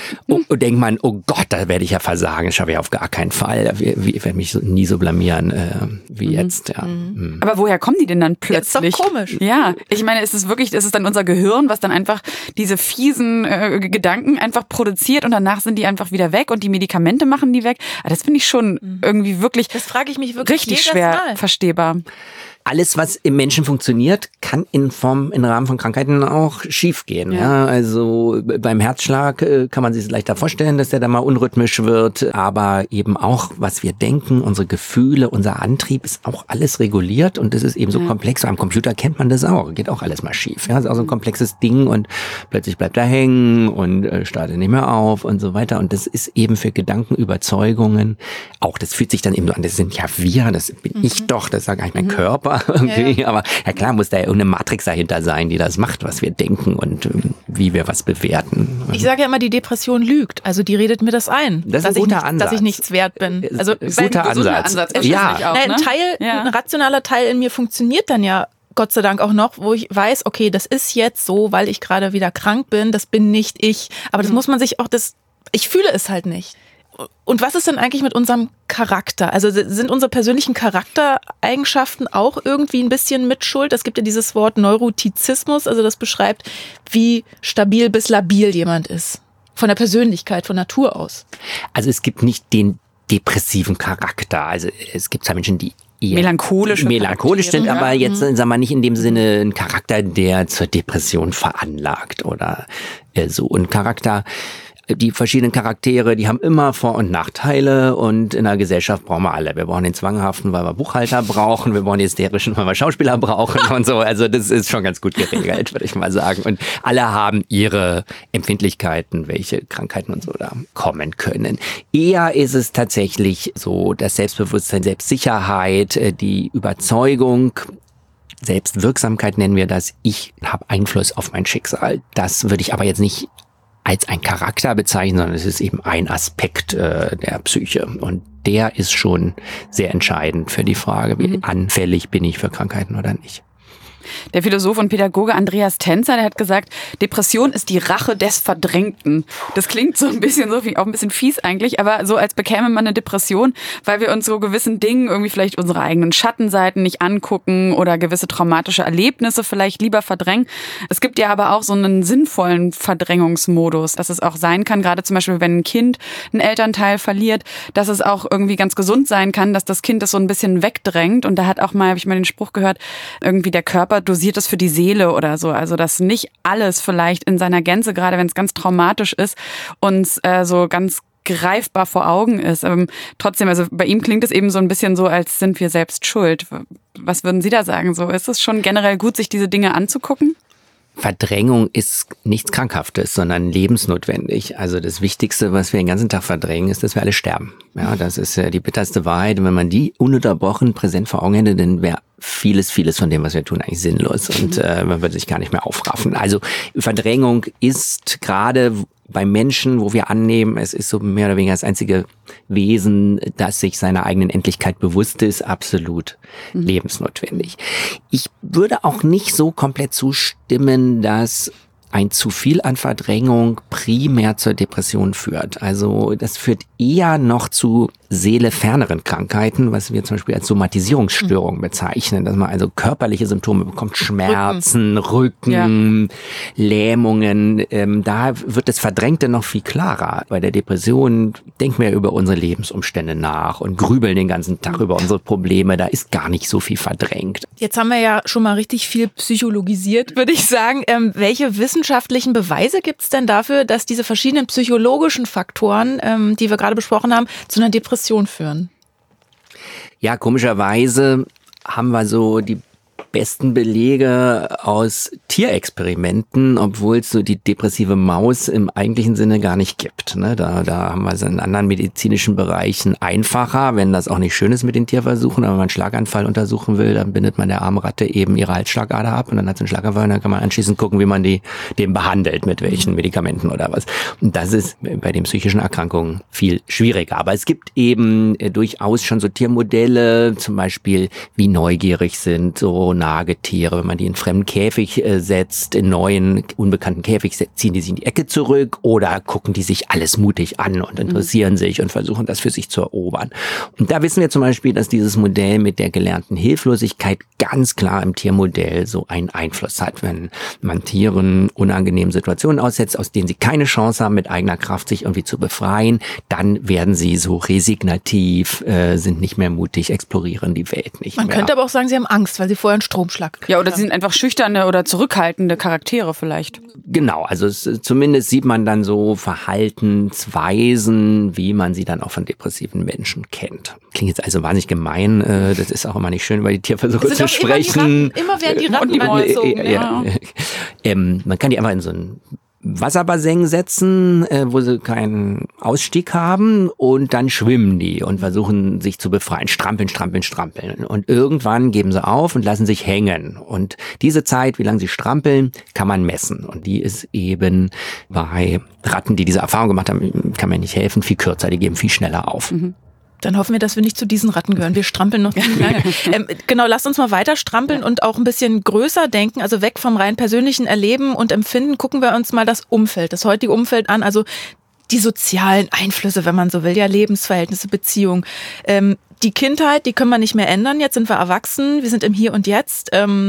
oh Gott, da werde ich ja versagen, das schaffe ich auf gar keinen Fall. Ich werde mich nie so blamieren wie jetzt. Ja. Aber woher kommen die denn dann plötzlich? Das ist doch komisch. Ja, ich meine, ist es dann unser Gehirn, was dann einfach diese fiesen Gedanken einfach produziert und danach sind die einfach wieder weg und die Medikamente machen die weg. Aber das finde ich schon irgendwie wirklich, das frage ich mich wirklich richtig schwer verstehbar. Alles, was im Menschen funktioniert, kann im Rahmen von Krankheiten auch schiefgehen. Ja, also beim Herzschlag kann man sich leichter vorstellen, dass der da mal unrhythmisch wird. Aber eben auch, was wir denken, unsere Gefühle, unser Antrieb ist auch alles reguliert und das ist eben so komplex. Am Computer kennt man das auch, geht auch alles mal schief. Ja, das ist auch so ein komplexes Ding und plötzlich bleibt er hängen und startet nicht mehr auf und so weiter. Und das ist eben für Gedanken, Überzeugungen auch, das fühlt sich dann eben so an, das sind ja wir, das bin ich doch, das ist ja gar nicht mein Körper. Irgendwie. Ja. Aber ja klar muss da ja irgendeine Matrix dahinter sein, die das macht, was wir denken und wie wir was bewerten. Ich sage ja immer, die Depression lügt. Also die redet mir das ein, das ist ein guter Ansatz. Dass ich nichts wert bin. Also guter Ansatz. Ja. Auch, ne? Ein rationaler Teil in mir funktioniert dann ja Gott sei Dank auch noch, wo ich weiß, okay, das ist jetzt so, weil ich gerade wieder krank bin, das bin nicht ich. Aber das muss man sich auch, ich fühle es halt nicht. Und was ist denn eigentlich mit unserem Charakter? Also sind unsere persönlichen Charaktereigenschaften auch irgendwie ein bisschen Mitschuld? Es gibt ja dieses Wort Neurotizismus, also das beschreibt, wie stabil bis labil jemand ist. Von der Persönlichkeit, von Natur aus. Also es gibt nicht den depressiven Charakter. Also es gibt zwar Menschen, die eher melancholisch sind, aber jetzt, sagen wir mal, nicht in dem Sinne ein Charakter, der zur Depression veranlagt oder so. Und die verschiedenen Charaktere, die haben immer Vor- und Nachteile und in der Gesellschaft brauchen wir alle. Wir brauchen den Zwanghaften, weil wir Buchhalter brauchen, wir brauchen die Hysterischen, weil wir Schauspieler brauchen und so. Also das ist schon ganz gut geregelt, würde ich mal sagen. Und alle haben ihre Empfindlichkeiten, welche Krankheiten und so da kommen können. Eher ist es tatsächlich so, das Selbstbewusstsein, Selbstsicherheit, die Überzeugung, Selbstwirksamkeit nennen wir das. Ich habe Einfluss auf mein Schicksal. Das würde ich aber jetzt nicht als ein Charakter bezeichnen, sondern es ist eben ein Aspekt der Psyche. Und der ist schon sehr entscheidend für die Frage, wie anfällig bin ich für Krankheiten oder nicht. Der Philosoph und Pädagoge Andreas Tänzer, der hat gesagt, Depression ist die Rache des Verdrängten. Das klingt so ein bisschen so, auch ein bisschen fies eigentlich, aber so als bekäme man eine Depression, weil wir uns so gewissen Dingen irgendwie vielleicht unsere eigenen Schattenseiten nicht angucken oder gewisse traumatische Erlebnisse vielleicht lieber verdrängen. Es gibt ja aber auch so einen sinnvollen Verdrängungsmodus, dass es auch sein kann, gerade zum Beispiel, wenn ein Kind einen Elternteil verliert, dass es auch irgendwie ganz gesund sein kann, dass das Kind das so ein bisschen wegdrängt. Und da habe ich mal den Spruch gehört, irgendwie der Körper dosiert es für die Seele oder so. Also dass nicht alles vielleicht in seiner Gänze, gerade wenn es ganz traumatisch ist, uns so ganz greifbar vor Augen ist. Trotzdem, also bei ihm klingt es eben so ein bisschen so, als sind wir selbst schuld. Was würden Sie da sagen? So, ist es schon generell gut, sich diese Dinge anzugucken? Verdrängung ist nichts Krankhaftes, sondern lebensnotwendig. Also das Wichtigste, was wir den ganzen Tag verdrängen, ist, dass wir alle sterben. Ja, das ist die bitterste Wahrheit. Und wenn man die ununterbrochen präsent vor Augen hätte, dann wäre vieles von dem, was wir tun, eigentlich sinnlos und man würde sich gar nicht mehr aufraffen. Also Verdrängung ist gerade bei Menschen, wo wir annehmen, es ist so mehr oder weniger das einzige Wesen, das sich seiner eigenen Endlichkeit bewusst ist, absolut lebensnotwendig. Ich würde auch nicht so komplett zustimmen, dass ein zu viel an Verdrängung primär zur Depression führt. Also das führt eher noch zu seeleferneren Krankheiten, was wir zum Beispiel als Somatisierungsstörung bezeichnen, dass man also körperliche Symptome bekommt, Schmerzen, Rücken, Lähmungen. Da wird das Verdrängte noch viel klarer. Bei der Depression denken wir über unsere Lebensumstände nach und grübeln den ganzen Tag über unsere Probleme. Da ist gar nicht so viel verdrängt. Jetzt haben wir ja schon mal richtig viel psychologisiert, würde ich sagen. Welche wissenschaftlichen Beweise gibt es denn dafür, dass diese verschiedenen psychologischen Faktoren, die wir gerade besprochen haben, zu einer Depression führen? Ja, komischerweise haben wir so die besten Belege aus Tierexperimenten, obwohl es so die depressive Maus im eigentlichen Sinne gar nicht gibt. Ne? Da haben wir es in anderen medizinischen Bereichen einfacher, wenn das auch nicht schön ist mit den Tierversuchen. Aber wenn man einen Schlaganfall untersuchen will, dann bindet man der armen Ratte eben ihre Halsschlagader ab und dann hat sie einen Schlaganfall und dann kann man anschließend gucken, wie man den behandelt, mit welchen Medikamenten oder was. Und das ist bei den psychischen Erkrankungen viel schwieriger. Aber es gibt eben durchaus schon so Tiermodelle, zum Beispiel wie neugierig sind so Nagetiere, wenn man die in einen fremden Käfig setzt, in neuen, unbekannten Käfig, ziehen die sich in die Ecke zurück oder gucken die sich alles mutig an und interessieren sich und versuchen das für sich zu erobern. Und da wissen wir zum Beispiel, dass dieses Modell mit der gelernten Hilflosigkeit ganz klar im Tiermodell so einen Einfluss hat. Wenn man Tieren unangenehmen Situationen aussetzt, aus denen sie keine Chance haben, mit eigener Kraft sich irgendwie zu befreien, dann werden sie so resignativ, sind nicht mehr mutig, explorieren die Welt nicht mehr. Man könnte aber auch sagen, sie haben Angst, weil sie vorher einen Stromschlag. Ja, oder sie sind einfach schüchterne oder zurückhaltende Charaktere vielleicht. Genau, also zumindest sieht man dann so Verhaltensweisen, wie man sie dann auch von depressiven Menschen kennt. Klingt jetzt also wahnsinnig gemein, das ist auch immer nicht schön, über die Tierversuche zu sprechen. Immer werden die Ratten reingezogen. Ja. Man kann die einfach in so ein Wasserbassin setzen, wo sie keinen Ausstieg haben und dann schwimmen die und versuchen sich zu befreien. Strampeln. Und irgendwann geben sie auf und lassen sich hängen. Und diese Zeit, wie lange sie strampeln, kann man messen. Und die ist eben bei Ratten, die diese Erfahrung gemacht haben, kann man nicht helfen, viel kürzer. Die geben viel schneller auf. Dann hoffen wir, dass wir nicht zu diesen Ratten gehören. Wir strampeln noch ziemlich lange. Genau, lasst uns mal weiter strampeln und auch ein bisschen größer denken, also weg vom rein persönlichen Erleben und Empfinden. Gucken wir uns mal das heutige Umfeld an. Also die sozialen Einflüsse, wenn man so will, ja, Lebensverhältnisse, Beziehungen. Die Kindheit, die können wir nicht mehr ändern. Jetzt sind wir erwachsen, wir sind im Hier und Jetzt.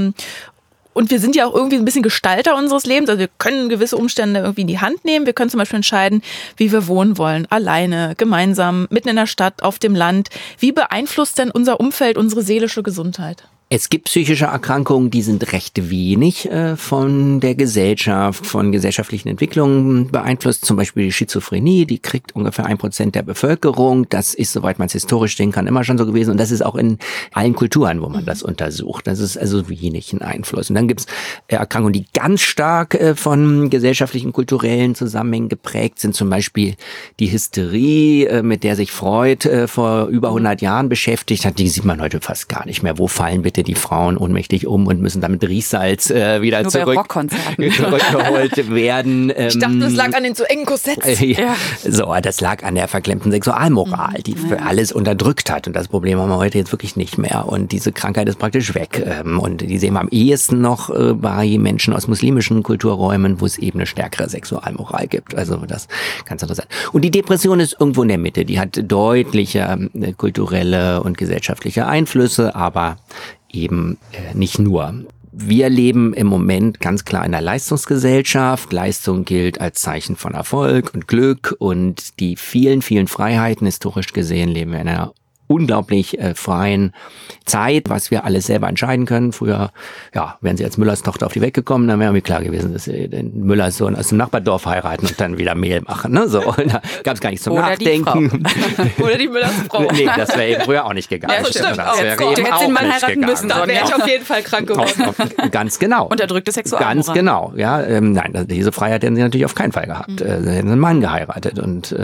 Und wir sind ja auch irgendwie ein bisschen Gestalter unseres Lebens. Also wir können gewisse Umstände irgendwie in die Hand nehmen. Wir können zum Beispiel entscheiden, wie wir wohnen wollen. Alleine, gemeinsam, mitten in der Stadt, auf dem Land. Wie beeinflusst denn unser Umfeld unsere seelische Gesundheit? Es gibt psychische Erkrankungen, die sind recht wenig von der Gesellschaft, von gesellschaftlichen Entwicklungen beeinflusst. Zum Beispiel die Schizophrenie, die kriegt ungefähr 1% der Bevölkerung. Das ist, soweit man es historisch sehen kann, immer schon so gewesen. Und das ist auch in allen Kulturen, wo man das untersucht. Das ist also wenig ein Einfluss. Und dann gibt es Erkrankungen, die ganz stark von gesellschaftlichen, kulturellen Zusammenhängen geprägt sind. Zum Beispiel die Hysterie, mit der sich Freud vor über 100 Jahren beschäftigt hat. Die sieht man heute fast gar nicht mehr. Wo fallen bitte die Frauen ohnmächtig und müssen damit Riechsalz wieder nur zurückgeholt werden. Ich dachte, das lag an den zu engen Korsetts. Ja. So, das lag an der verklemmten Sexualmoral, die für alles unterdrückt hat. Und das Problem haben wir heute jetzt wirklich nicht mehr. Und diese Krankheit ist praktisch weg. Und die sehen wir am ehesten noch bei Menschen aus muslimischen Kulturräumen, wo es eben eine stärkere Sexualmoral gibt. Also das ist ganz interessant. Und die Depression ist irgendwo in der Mitte. Die hat deutliche kulturelle und gesellschaftliche Einflüsse, aber eben nicht nur. Wir leben im Moment ganz klar in einer Leistungsgesellschaft. Leistung gilt als Zeichen von Erfolg und Glück und die vielen, vielen Freiheiten, historisch gesehen, leben wir in einer unglaublich freien Zeit, was wir alles selber entscheiden können. Früher, ja, wären sie als Müllers Tochter auf die Welt gekommen, dann wäre mir klar gewesen, dass sie den Müllers Sohn aus dem Nachbardorf heiraten und dann wieder Mehl machen. Ne? So, und da gab es gar nichts zum Nachdenken. Oder die Müllers Frau. Nee, das wäre eben früher auch nicht gegangen. Ja, stimmt. Das wäre eben du hättest auch ihn mal nicht heiraten gegangen. müssen. Dann wäre ich auf jeden Fall krank geworden. Ganz genau. Unterdrückte Sexualmoral. Ganz genau, ja. Nein, diese Freiheit hätten sie natürlich auf keinen Fall gehabt. Sie hätten einen Mann geheiratet und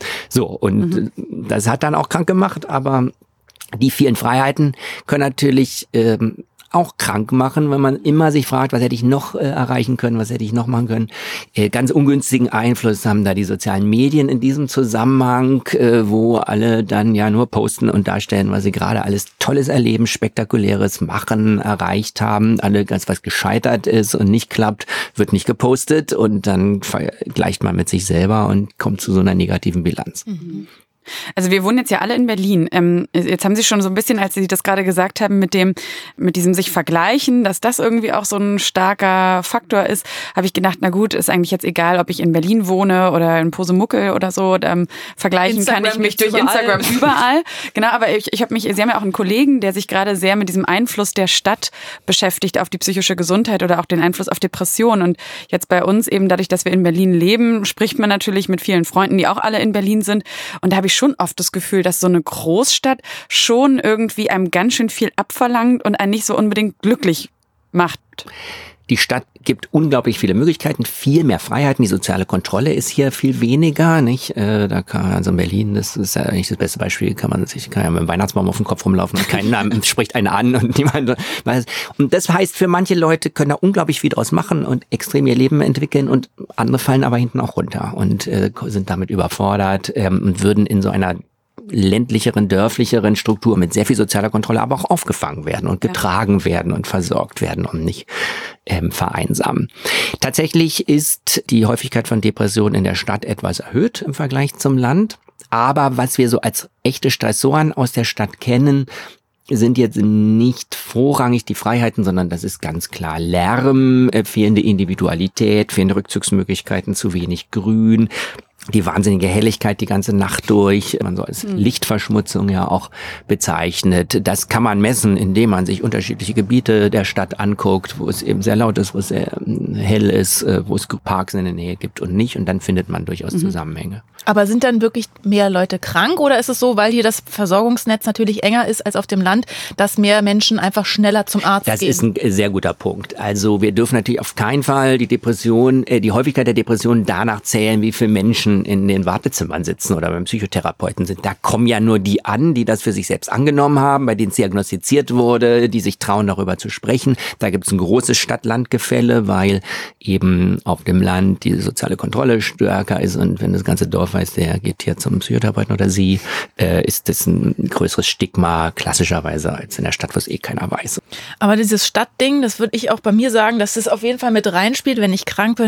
das hat dann auch krank gemacht, aber die vielen Freiheiten können natürlich auch krank machen, wenn man immer sich fragt, was hätte ich noch erreichen können, was hätte ich noch machen können. Ganz ungünstigen Einfluss haben da die sozialen Medien in diesem Zusammenhang, wo alle dann ja nur posten und darstellen, was sie gerade alles Tolles erleben, Spektakuläres machen, erreicht haben. Alle ganz was gescheitert ist und nicht klappt, wird nicht gepostet und dann vergleicht man mit sich selber und kommt zu so einer negativen Bilanz. Mhm. Also wir wohnen jetzt ja alle in Berlin. Jetzt haben Sie schon so ein bisschen, als Sie das gerade gesagt haben, mit diesem sich vergleichen, dass das irgendwie auch so ein starker Faktor ist, habe ich gedacht, na gut, ist eigentlich jetzt egal, ob ich in Berlin wohne oder in Posemuckel oder so. Vergleichen Instagram kann ich mich durch Instagram überall. Genau, aber Sie haben ja auch einen Kollegen, der sich gerade sehr mit diesem Einfluss der Stadt beschäftigt auf die psychische Gesundheit oder auch den Einfluss auf Depressionen. Und jetzt bei uns eben dadurch, dass wir in Berlin leben, spricht man natürlich mit vielen Freunden, die auch alle in Berlin sind. Und da habe ich schon oft das Gefühl, dass so eine Großstadt schon irgendwie einem ganz schön viel abverlangt und einen nicht so unbedingt glücklich macht. Die Stadt gibt unglaublich viele Möglichkeiten, viel mehr Freiheiten. Die soziale Kontrolle ist hier viel weniger, nicht? Da kann also in Berlin, das ist ja eigentlich das beste Beispiel, kann ja mit dem Weihnachtsbaum auf dem Kopf rumlaufen und keiner spricht einen an und niemand weiß. Und das heißt, für manche Leute können da unglaublich viel draus machen und extrem ihr Leben entwickeln und andere fallen aber hinten auch runter und sind damit überfordert und würden in so einer ländlicheren, dörflicheren Struktur mit sehr viel sozialer Kontrolle aber auch aufgefangen werden und getragen werden und versorgt werden und nicht vereinsamen. Tatsächlich ist die Häufigkeit von Depressionen in der Stadt etwas erhöht im Vergleich zum Land. Aber was wir so als echte Stressoren aus der Stadt kennen, sind jetzt nicht vorrangig die Freiheiten, sondern das ist ganz klar Lärm, fehlende Individualität, fehlende Rückzugsmöglichkeiten, zu wenig Grün, die wahnsinnige Helligkeit die ganze Nacht durch, man so als Lichtverschmutzung ja auch bezeichnet. Das kann man messen, indem man sich unterschiedliche Gebiete der Stadt anguckt, wo es eben sehr laut ist, wo es sehr hell ist, wo es Parks in der Nähe gibt und nicht. Und dann findet man durchaus Zusammenhänge. Aber sind dann wirklich mehr Leute krank oder ist es so, weil hier das Versorgungsnetz natürlich enger ist als auf dem Land, dass mehr Menschen einfach schneller zum Arzt gehen? Das ist ein sehr guter Punkt. Also wir dürfen natürlich auf keinen Fall die Häufigkeit der Depression danach zählen, wie viele Menschen in den Wartezimmern sitzen oder beim Psychotherapeuten sind. Da kommen ja nur die an, die das für sich selbst angenommen haben, bei denen es diagnostiziert wurde, die sich trauen, darüber zu sprechen. Da gibt es ein großes Stadt-Land-Gefälle, weil eben auf dem Land die soziale Kontrolle stärker ist und wenn das ganze Dorf weiß, der geht hier zum Psychotherapeuten oder sie, ist das ein größeres Stigma klassischerweise als in der Stadt, wo es keiner weiß. Aber dieses Stadtding, das würde ich auch bei mir sagen, dass das auf jeden Fall mit reinspielt, wenn ich krank bin.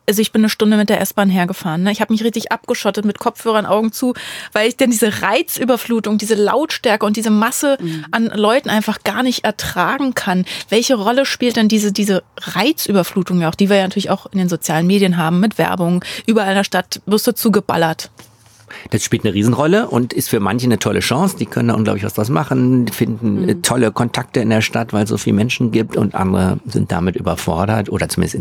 Also ich bin eine Stunde mit der S-Bahn hergefahren. Ne? Ich habe mich richtig abgeschottet mit Kopfhörern, Augen zu, weil ich dann diese Reizüberflutung, diese Lautstärke und diese Masse an Leuten einfach gar nicht ertragen kann. Welche Rolle spielt denn diese Reizüberflutung ja auch, die wir ja natürlich auch in den sozialen Medien haben, mit Werbung, überall in der Stadt wirst du zugeballert. Das spielt eine Riesenrolle und ist für manche eine tolle Chance. Die können da unglaublich was draus machen, finden tolle Kontakte in der Stadt, weil es so viele Menschen gibt, und andere sind damit überfordert oder zumindest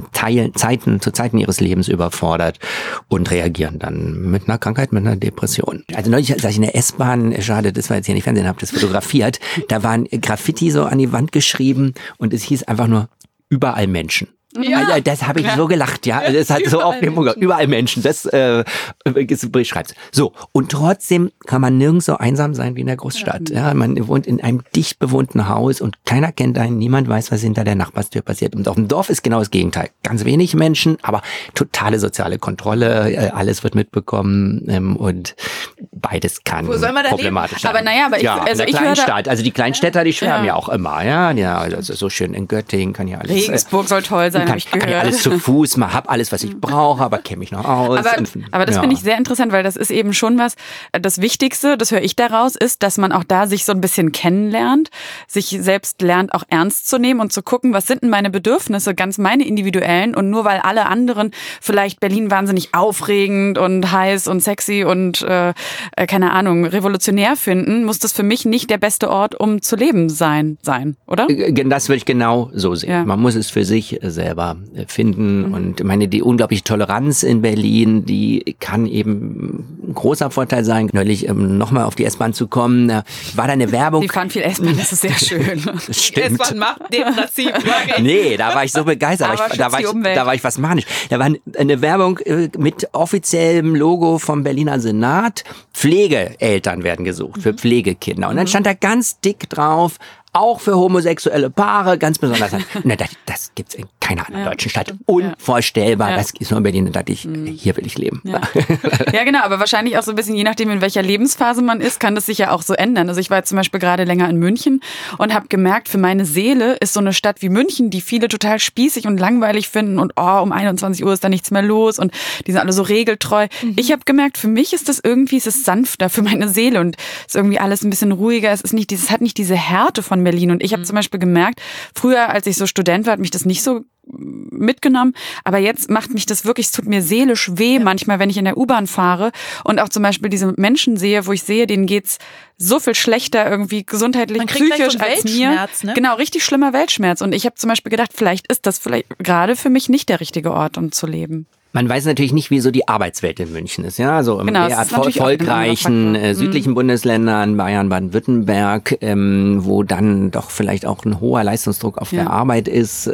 zu Zeiten ihres Lebens überfordert und reagieren dann mit einer Krankheit, mit einer Depression. Also neulich saß ich in der S-Bahn, schade, das war jetzt hier nicht Fernsehen, habe das fotografiert, da waren Graffiti so an die Wand geschrieben und es hieß einfach nur überall Menschen. Ja. Also das habe ich so gelacht, ja. Das hat so auf dem Punkt. Überall Menschen, das beschreibt's. So, und trotzdem kann man nirgends so einsam sein wie in der Großstadt. Ja, man wohnt in einem dicht bewohnten Haus und keiner kennt einen, niemand weiß, was hinter der Nachbarstür passiert. Und auf dem Dorf ist genau das Gegenteil. Ganz wenig Menschen, aber totale soziale Kontrolle, alles wird mitbekommen und beides kann problematisch sein. Aber naja, aber ich Kleinstadt, also die Kleinstädter, die schwärmen ja auch immer, ja, also so schön in Göttingen kann ja alles. Regensburg soll toll sein. Kann ich alles zu Fuß, hab alles, was ich brauche, aber kenne mich noch aus. Aber das finde ich sehr interessant, weil das ist eben schon was, das Wichtigste, das höre ich daraus, ist, dass man auch da sich so ein bisschen kennenlernt, sich selbst lernt, auch ernst zu nehmen und zu gucken, was sind denn meine Bedürfnisse, ganz meine individuellen, und nur weil alle anderen vielleicht Berlin wahnsinnig aufregend und heiß und sexy und keine Ahnung, revolutionär finden, muss das für mich nicht der beste Ort, um zu leben sein, oder? Das würde ich genau so sehen. Ja. Man muss es für sich selber finden und die unglaubliche Toleranz in Berlin, die kann eben ein großer Vorteil sein. Neulich nochmal auf die S-Bahn zu kommen, war da eine Werbung. Die fahren viel S-Bahn, das ist sehr schön. Stimmt. S-Bahn macht depressiv. Nee, da war ich so begeistert, da war ich fast manisch. Da war eine Werbung mit offiziellem Logo vom Berliner Senat. Pflegeeltern werden gesucht für Pflegekinder. Und dann stand da ganz dick drauf, auch für homosexuelle Paare, ganz besonders. Das gibt's in keiner anderen deutschen Stadt. Unvorstellbar. Ja. Das ist nur in Berlin. Da dachte ich, hier will ich leben. Ja. Ja, genau. Aber wahrscheinlich auch so ein bisschen, je nachdem, in welcher Lebensphase man ist, kann das sich ja auch so ändern. Also ich war jetzt zum Beispiel gerade länger in München und habe gemerkt, für meine Seele ist so eine Stadt wie München, die viele total spießig und langweilig finden und um 21 Uhr ist da nichts mehr los und die sind alle so regeltreu. Ich habe gemerkt, für mich ist das irgendwie, es ist sanfter für meine Seele und ist irgendwie alles ein bisschen ruhiger. Es hat nicht diese Härte von Berlin. Und ich habe zum Beispiel gemerkt, früher, als ich so Student war, hat mich das nicht so mitgenommen, aber jetzt macht mich das wirklich, es tut mir seelisch weh manchmal, wenn ich in der U-Bahn fahre und auch zum Beispiel diese Menschen sehe, wo ich sehe, denen geht's so viel schlechter irgendwie gesundheitlich, psychisch als mir. Ne? Genau, richtig schlimmer Weltschmerz. Und ich habe zum Beispiel gedacht, vielleicht ist das gerade für mich nicht der richtige Ort, um zu leben. Man weiß natürlich nicht, wie so die Arbeitswelt in München ist. Ja, so im eher erfolgreichen südlichen Bundesländern, Bayern, Baden-Württemberg, wo dann doch vielleicht auch ein hoher Leistungsdruck auf der Arbeit ist.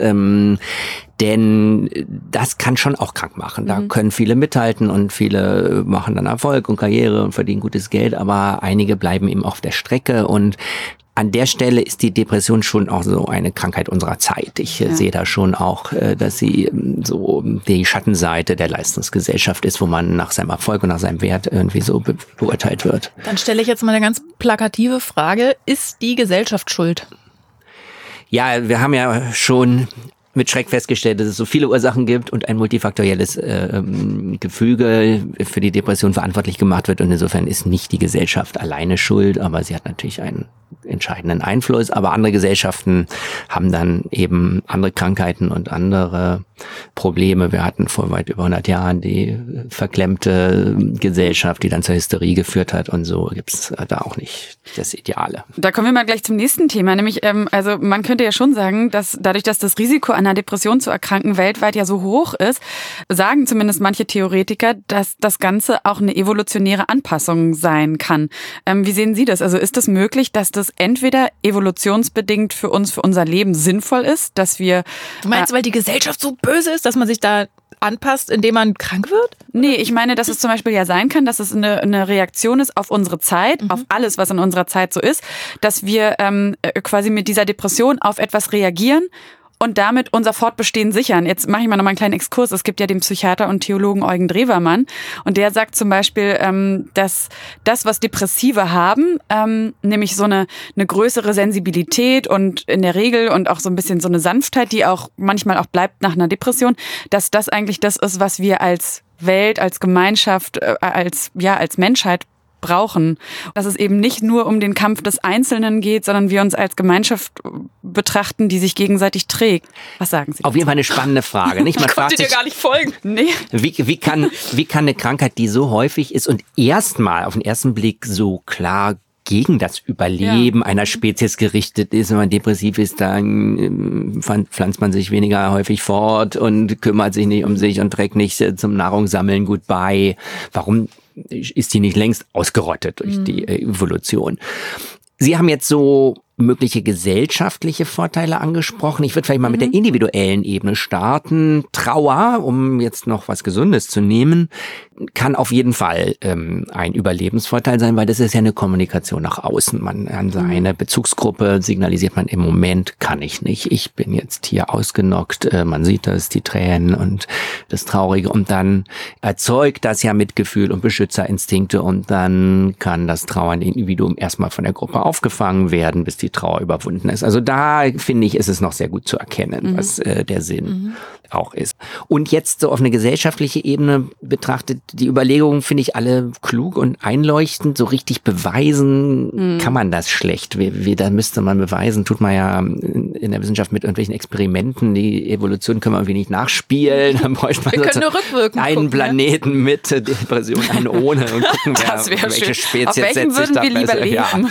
Denn das kann schon auch krank machen. Da können viele mithalten und viele machen dann Erfolg und Karriere und verdienen gutes Geld, aber einige bleiben eben auf der Strecke und an der Stelle ist die Depression schon auch so eine Krankheit unserer Zeit. Ich sehe da schon auch, dass sie so die Schattenseite der Leistungsgesellschaft ist, wo man nach seinem Erfolg und nach seinem Wert irgendwie so beurteilt wird. Dann stelle ich jetzt mal eine ganz plakative Frage. Ist die Gesellschaft schuld? Ja, wir haben ja schon mit Schreck festgestellt, dass es so viele Ursachen gibt und ein multifaktorielles Gefüge für die Depression verantwortlich gemacht wird. Und insofern ist nicht die Gesellschaft alleine schuld, aber sie hat natürlich einen entscheidenden Einfluss. Aber andere Gesellschaften haben dann eben andere Krankheiten und andere Probleme. Wir hatten vor weit über 100 Jahren die verklemmte Gesellschaft, die dann zur Hysterie geführt hat. Und so gibt's da auch nicht das Ideale. Da kommen wir mal gleich zum nächsten Thema. Nämlich, also man könnte ja schon sagen, dass dadurch, dass das Risiko an einer Depression zu erkranken weltweit ja so hoch ist, sagen zumindest manche Theoretiker, dass das Ganze auch eine evolutionäre Anpassung sein kann. Wie sehen Sie das? Also ist es möglich, dass das entweder evolutionsbedingt für uns, für unser Leben sinnvoll ist, dass wir... Du meinst, weil die Gesellschaft so böse ist, dass man sich da anpasst, indem man krank wird? Nee, ich meine, dass es zum Beispiel ja sein kann, dass es eine Reaktion ist auf unsere Zeit, auf alles, was in unserer Zeit so ist, dass wir quasi mit dieser Depression auf etwas reagieren, und damit unser Fortbestehen sichern. Jetzt mache ich mal noch mal einen kleinen Exkurs. Es gibt ja den Psychiater und Theologen Eugen Drewermann und der sagt zum Beispiel, dass das, was Depressive haben, nämlich so eine größere Sensibilität und in der Regel und auch so ein bisschen so eine Sanftheit, die auch manchmal auch bleibt nach einer Depression, dass das eigentlich das ist, was wir als Welt, als Gemeinschaft, als Menschheit brauchen. Dass es eben nicht nur um den Kampf des Einzelnen geht, sondern wir uns als Gemeinschaft betrachten, die sich gegenseitig trägt. Was sagen Sie? Auf jeden Fall eine spannende Frage. Nicht? Man fragt sich, dir gar nicht folgen. Nee. Wie kann eine Krankheit, die so häufig ist und erstmal auf den ersten Blick so klar gegen das Überleben einer Spezies gerichtet ist. Wenn man depressiv ist, dann pflanzt man sich weniger häufig fort und kümmert sich nicht um sich und trägt nicht zum Nahrungssammeln gut bei. Warum ist die nicht längst ausgerottet durch die Evolution? Sie haben jetzt so mögliche gesellschaftliche Vorteile angesprochen. Ich würde vielleicht mal mit der individuellen Ebene starten. Trauer, um jetzt noch was Gesundes zu nehmen, kann auf jeden Fall ein Überlebensvorteil sein, weil das ist ja eine Kommunikation nach außen. Man an seine Bezugsgruppe signalisiert man, im Moment kann ich nicht. Ich bin jetzt hier ausgenockt. Man sieht das, die Tränen und das Traurige. Und dann erzeugt das ja Mitgefühl und Beschützerinstinkte. Und dann kann das trauernde Individuum erstmal von der Gruppe aufgefangen werden, bis die Trauer überwunden ist. Also da, finde ich, ist es noch sehr gut zu erkennen, was der Sinn auch ist. Und jetzt so auf eine gesellschaftliche Ebene betrachtet, die Überlegungen finde ich alle klug und einleuchtend. So richtig beweisen kann man das schlecht. Da müsste man beweisen, tut man ja in der Wissenschaft mit irgendwelchen Experimenten. Die Evolution können wir irgendwie nicht nachspielen. Dann bräuchte man können nur rückwirkend einen gucken, Planeten mit Depression, einen ohne und gucken, welche Spezies auf welchen setzt sich da würden wir lieber leben?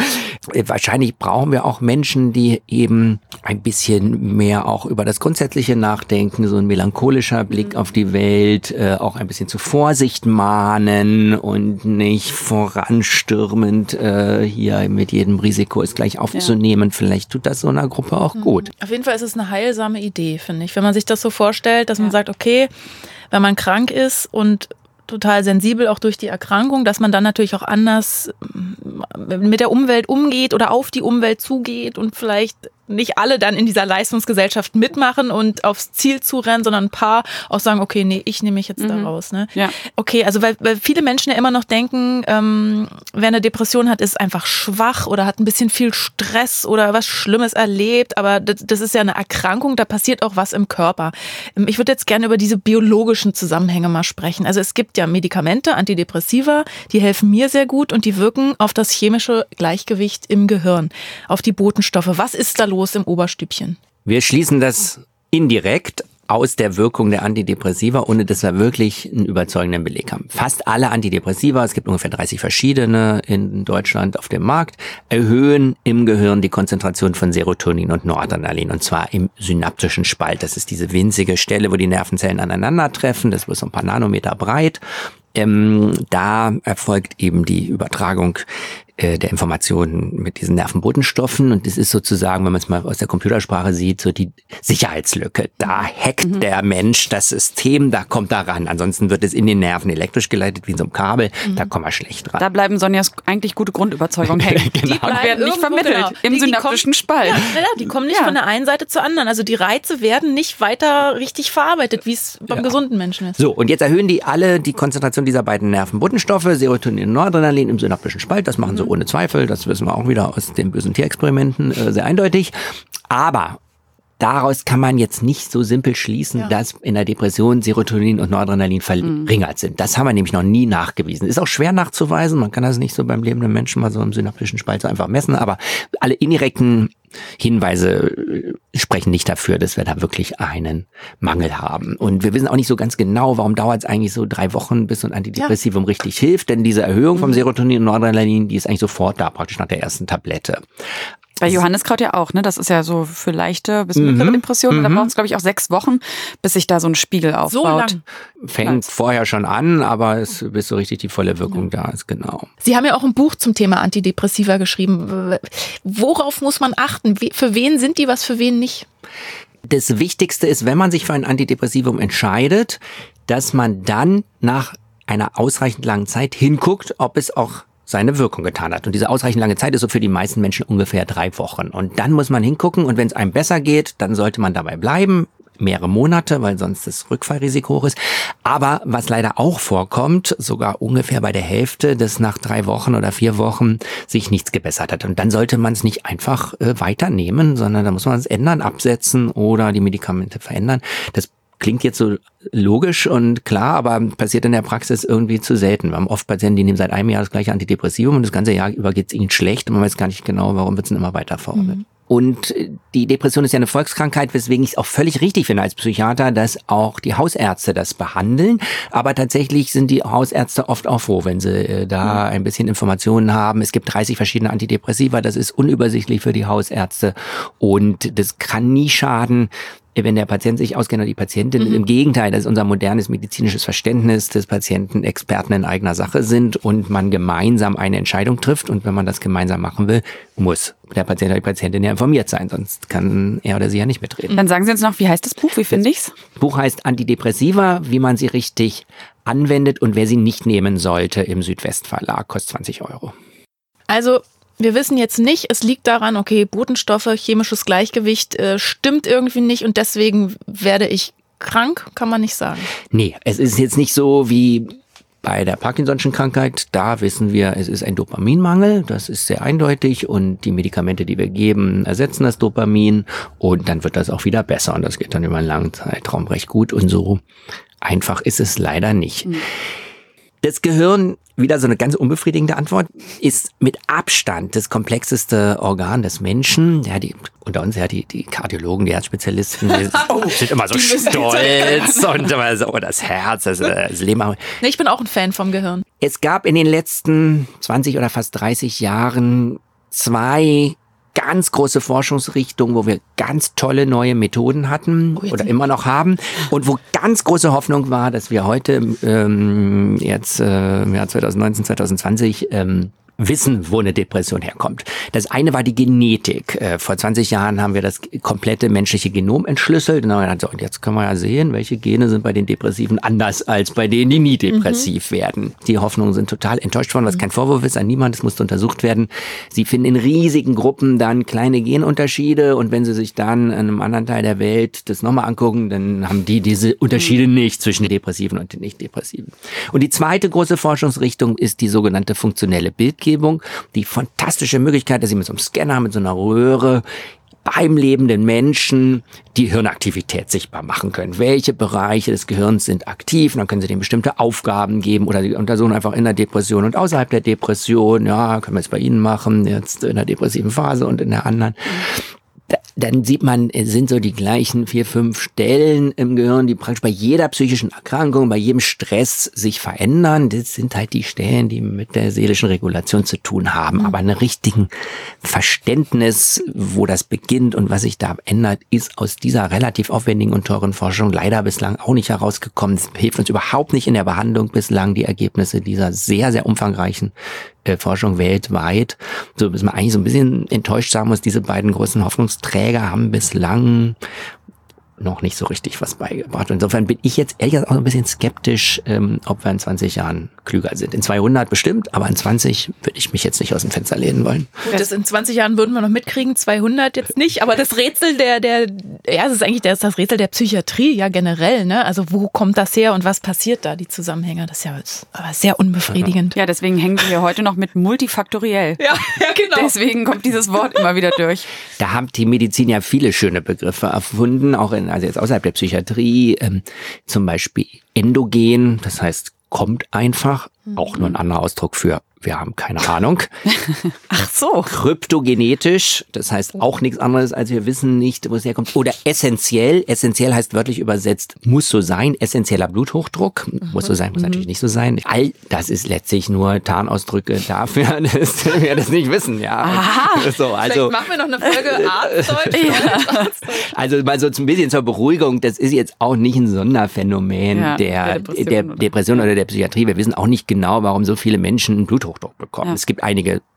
Ja. Wahrscheinlich brauchen wir auch Menschen, die eben ein bisschen mehr auch über das Grundsätzliche nachdenken, so ein melancholischer Blick auf die Welt, auch ein bisschen zur Vorsicht mahnen und nicht voranstürmend hier mit jedem Risiko es gleich aufzunehmen. Vielleicht tut das so einer Gruppe auch gut. Auf jeden Fall ist es eine heilsame Idee, finde ich. Wenn man sich das so vorstellt, dass man sagt, okay, wenn man krank ist und total sensibel auch durch die Erkrankung, dass man dann natürlich auch anders mit der Umwelt umgeht oder auf die Umwelt zugeht und vielleicht nicht alle dann in dieser Leistungsgesellschaft mitmachen und aufs Ziel zurennen, sondern ein paar auch sagen, okay, nee, ich nehme mich jetzt da raus. Ne? Ja. Okay, also weil viele Menschen ja immer noch denken, wer eine Depression hat, ist einfach schwach oder hat ein bisschen viel Stress oder was Schlimmes erlebt, aber das ist ja eine Erkrankung, da passiert auch was im Körper. Ich würde jetzt gerne über diese biologischen Zusammenhänge mal sprechen. Also es gibt ja Medikamente, Antidepressiva, die helfen mir sehr gut und die wirken auf das chemische Gleichgewicht im Gehirn, auf die Botenstoffe. Was ist da los im Oberstübchen? Wir schließen das indirekt aus der Wirkung der Antidepressiva, ohne dass wir wirklich einen überzeugenden Beleg haben. Fast alle Antidepressiva, es gibt ungefähr 30 verschiedene in Deutschland auf dem Markt, erhöhen im Gehirn die Konzentration von Serotonin und Noradrenalin, und zwar im synaptischen Spalt. Das ist diese winzige Stelle, wo die Nervenzellen aneinandertreffen, das ist so ein paar Nanometer breit. Da erfolgt eben die Übertragung der Informationen mit diesen Nervenbotenstoffen, und das ist sozusagen, wenn man es mal aus der Computersprache sieht, so die Sicherheitslücke. Da hackt der Mensch das System, da kommt er ran. Ansonsten wird es in den Nerven elektrisch geleitet, wie in so einem Kabel, da kommen wir schlecht ran. Da bleiben Sonjas eigentlich gute Grundüberzeugungen hängen. Genau. Die werden nicht vermittelt im synaptischen Spalt. Ja, die kommen nicht von der einen Seite zur anderen. Also die Reize werden nicht weiter richtig verarbeitet, wie es beim gesunden Menschen ist. So, und jetzt erhöhen die alle die Konzentration dieser beiden Nervenbotenstoffe, Serotonin und Noradrenalin im synaptischen Spalt. Das machen sie ohne Zweifel. Das wissen wir auch wieder aus den bösen Tierexperimenten sehr eindeutig. Aber daraus kann man jetzt nicht so simpel schließen, dass in der Depression Serotonin und Noradrenalin verringert sind. Das haben wir nämlich noch nie nachgewiesen. Ist auch schwer nachzuweisen. Man kann das nicht so beim lebenden Menschen mal so im synaptischen Spalt so einfach messen. Aber alle indirekten Hinweise sprechen nicht dafür, dass wir da wirklich einen Mangel haben. Und wir wissen auch nicht so ganz genau, warum dauert es eigentlich so 3 Wochen, bis so ein Antidepressivum richtig hilft. Denn diese Erhöhung vom Serotonin und Noradrenalin, die ist eigentlich sofort da, praktisch nach der ersten Tablette. Bei Johanniskraut ja auch, ne? Das ist ja so für leichte bis mittlere Depressionen. Da braucht es, glaube ich, auch 6 Wochen, bis sich da so ein Spiegel aufbaut. So lang. Fängt vorher schon an, aber bis so richtig die volle Wirkung da ist, genau. Sie haben ja auch ein Buch zum Thema Antidepressiva geschrieben. Worauf muss man achten? Für wen sind die, was für wen nicht? Das Wichtigste ist, wenn man sich für ein Antidepressivum entscheidet, dass man dann nach einer ausreichend langen Zeit hinguckt, ob es auch seine Wirkung getan hat. Und diese ausreichend lange Zeit ist so für die meisten Menschen ungefähr 3 Wochen. Und dann muss man hingucken und wenn es einem besser geht, dann sollte man dabei bleiben. Mehrere Monate, weil sonst das Rückfallrisiko hoch ist. Aber was leider auch vorkommt, sogar ungefähr bei der Hälfte, dass nach 3 Wochen oder 4 Wochen sich nichts gebessert hat. Und dann sollte man es nicht einfach weiternehmen, sondern da muss man es ändern, absetzen oder die Medikamente verändern. Das klingt jetzt so logisch und klar, aber passiert in der Praxis irgendwie zu selten. Wir haben oft Patienten, die nehmen seit einem Jahr das gleiche Antidepressivum und das ganze Jahr über geht es ihnen schlecht und man weiß gar nicht genau, warum wird es denn immer weiter verordnet. Und die Depression ist ja eine Volkskrankheit, weswegen ich es auch völlig richtig finde als Psychiater, dass auch die Hausärzte das behandeln. Aber tatsächlich sind die Hausärzte oft auch froh, wenn sie da ein bisschen Informationen haben. Es gibt 30 verschiedene Antidepressiva, das ist unübersichtlich für die Hausärzte und das kann nie schaden, wenn der Patient sich auskennt oder die Patientin. Im Gegenteil, das ist unser modernes medizinisches Verständnis, dass Patienten Experten in eigener Sache sind und man gemeinsam eine Entscheidung trifft. Und wenn man das gemeinsam machen will, muss der Patient oder die Patientin ja informiert sein, sonst kann er oder sie ja nicht mitreden. Dann sagen Sie uns noch, wie heißt das Buch? Wie finde ich's? Das Buch heißt Antidepressiva, wie man sie richtig anwendet und wer sie nicht nehmen sollte, im Südwestverlag, kostet 20 €. Also wir wissen jetzt nicht, es liegt daran, okay, Botenstoffe, chemisches Gleichgewicht stimmt irgendwie nicht und deswegen werde ich krank, kann man nicht sagen. Nee, es ist jetzt nicht so wie bei der Parkinson'schen Krankheit. Da wissen wir, es ist ein Dopaminmangel, das ist sehr eindeutig und die Medikamente, die wir geben, ersetzen das Dopamin und dann wird das auch wieder besser und das geht dann über einen langen Zeitraum recht gut und so einfach ist es leider nicht. Das Gehirn, wieder so eine ganz unbefriedigende Antwort, ist mit Abstand das komplexeste Organ des Menschen. Ja, unter uns die Kardiologen, die Herzspezialisten, die sind immer so stolz und immer so, das Herz, das Leben. Nee, ich bin auch ein Fan vom Gehirn. Es gab in den letzten 20 oder fast 30 Jahren 2 ganz große Forschungsrichtungen, wo wir ganz tolle neue Methoden hatten oder immer noch haben und wo ganz große Hoffnung war, dass wir heute jetzt im Jahr 2019, 2020 wissen, wo eine Depression herkommt. Das eine war die Genetik. Vor 20 Jahren haben wir das komplette menschliche Genom entschlüsselt. Und jetzt können wir ja sehen, welche Gene sind bei den Depressiven anders als bei denen, die nie depressiv werden. Die Hoffnungen sind total enttäuscht worden, was kein Vorwurf ist an niemand. Es musste untersucht werden. Sie finden in riesigen Gruppen dann kleine Genunterschiede und wenn sie sich dann in einem anderen Teil der Welt das nochmal angucken, dann haben die diese Unterschiede nicht zwischen den Depressiven und den Nicht-Depressiven. Und die zweite große Forschungsrichtung ist die sogenannte funktionelle Bildgebung. Die fantastische Möglichkeit, dass Sie mit so einem Scanner, mit so einer Röhre beim lebenden Menschen die Hirnaktivität sichtbar machen können. Welche Bereiche des Gehirns sind aktiv? Und dann können Sie denen bestimmte Aufgaben geben oder Sie untersuchen einfach in der Depression und außerhalb der Depression. Ja, können wir jetzt bei Ihnen machen, jetzt in der depressiven Phase und in der anderen. Dann sieht man, es sind so die gleichen 4, 5 Stellen im Gehirn, die praktisch bei jeder psychischen Erkrankung, bei jedem Stress sich verändern. Das sind halt die Stellen, die mit der seelischen Regulation zu tun haben. Aber einen richtigen Verständnis, wo das beginnt und was sich da ändert, ist aus dieser relativ aufwendigen und teuren Forschung leider bislang auch nicht herausgekommen. Es hilft uns überhaupt nicht in der Behandlung bislang, die Ergebnisse dieser sehr, sehr umfangreichen Forschung weltweit, so dass man eigentlich so ein bisschen enttäuscht sagen muss, diese beiden großen Hoffnungsträger haben bislang noch nicht so richtig was beigebracht. Insofern bin ich jetzt ehrlich gesagt auch ein bisschen skeptisch, ob wir in 20 Jahren klüger sind. In 200 bestimmt, aber in 20 würde ich mich jetzt nicht aus dem Fenster lehnen wollen. Gut, das in 20 Jahren würden wir noch mitkriegen, 200 jetzt nicht, aber das Rätsel es ist eigentlich das Rätsel der Psychiatrie, ja generell, ne? Also wo kommt das her und was passiert da, die Zusammenhänge? Das ist ja aber sehr unbefriedigend. Ja, deswegen hängen wir hier heute noch mit multifaktoriell. Ja, genau. Deswegen kommt dieses Wort immer wieder durch. Da haben die Medizin ja viele schöne Begriffe erfunden, auch also jetzt außerhalb der Psychiatrie, zum Beispiel endogen, das heißt kommt einfach, auch nur ein anderer Ausdruck für wir haben keine Ahnung. Ach so. Kryptogenetisch, das heißt auch nichts anderes, als wir wissen nicht, wo es herkommt. Oder essentiell, essentiell heißt wörtlich übersetzt, muss so sein, essentieller Bluthochdruck, muss so sein, muss natürlich nicht so sein. All das ist letztlich nur Tarnausdrücke dafür, dass wir das nicht wissen. Ja. Aha, so, also, vielleicht machen wir noch eine Folge Arztdeutsch. Ja. Also mal so ein bisschen zur Beruhigung, das ist jetzt auch nicht ein Sonderphänomen der Depression oder der Psychiatrie. Wir wissen auch nicht genau, warum so viele Menschen einen Bluthochdruck bekommen. Ja. Es gibt einige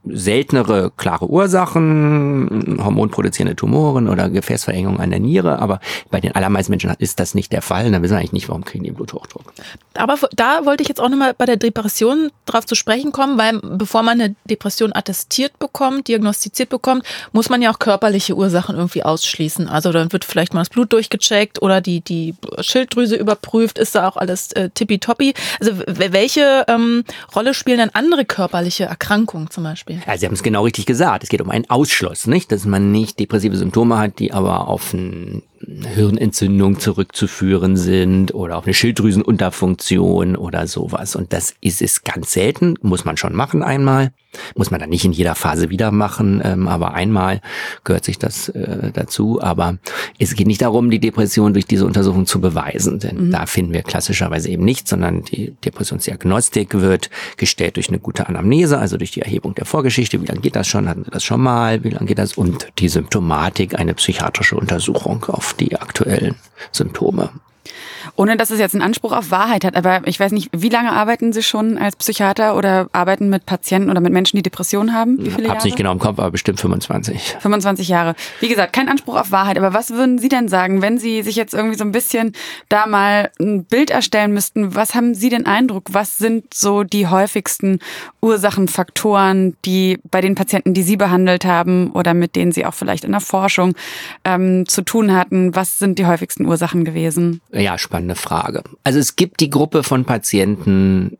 seltenere, klare Ursachen, hormonproduzierende Tumoren oder Gefäßverengung an der Niere, aber bei den allermeisten Menschen ist das nicht der Fall. Dann wissen wir eigentlich nicht, warum kriegen die Bluthochdruck. Aber da wollte ich jetzt auch nochmal bei der Depression drauf zu sprechen kommen, weil bevor man eine Depression attestiert bekommt, diagnostiziert bekommt, muss man ja auch körperliche Ursachen irgendwie ausschließen. Also dann wird vielleicht mal das Blut durchgecheckt oder die Schilddrüse überprüft, ist da auch alles tippitoppi. Also welche Rolle spielen dann andere körperliche Erkrankungen zum Beispiel? Ja, Sie haben es genau richtig gesagt. Es geht um einen Ausschluss, nicht? Dass man nicht depressive Symptome hat, die aber auf eine Hirnentzündung zurückzuführen sind oder auf eine Schilddrüsenunterfunktion oder sowas. Und das ist es ganz selten. Muss man schon machen einmal. Muss man dann nicht in jeder Phase wieder machen, aber einmal gehört sich das dazu. Aber es geht nicht darum, die Depression durch diese Untersuchung zu beweisen, denn da finden wir klassischerweise eben nichts, sondern die Depressionsdiagnostik wird gestellt durch eine gute Anamnese, also durch die Erhebung der Vorgeschichte. Wie lange geht das schon? Hatten Sie das schon mal? Wie lange geht das? Und die Symptomatik, eine psychiatrische Untersuchung auf die aktuellen Symptome. Ohne dass es jetzt einen Anspruch auf Wahrheit hat, aber ich weiß nicht, wie lange arbeiten Sie schon als Psychiater oder arbeiten mit Patienten oder mit Menschen, die Depressionen haben? Wie viele Jahre? Ich hab's nicht genau im Kopf, aber bestimmt 25. 25 Jahre. Wie gesagt, kein Anspruch auf Wahrheit, aber was würden Sie denn sagen, wenn Sie sich jetzt irgendwie so ein bisschen da mal ein Bild erstellen müssten? Was haben Sie den Eindruck? Was sind so die häufigsten Ursachenfaktoren, die bei den Patienten, die Sie behandelt haben oder mit denen Sie auch vielleicht in der Forschung zu tun hatten? Was sind die häufigsten Ursachen gewesen? Ja, spannende Frage. Also es gibt die Gruppe von Patientinnen,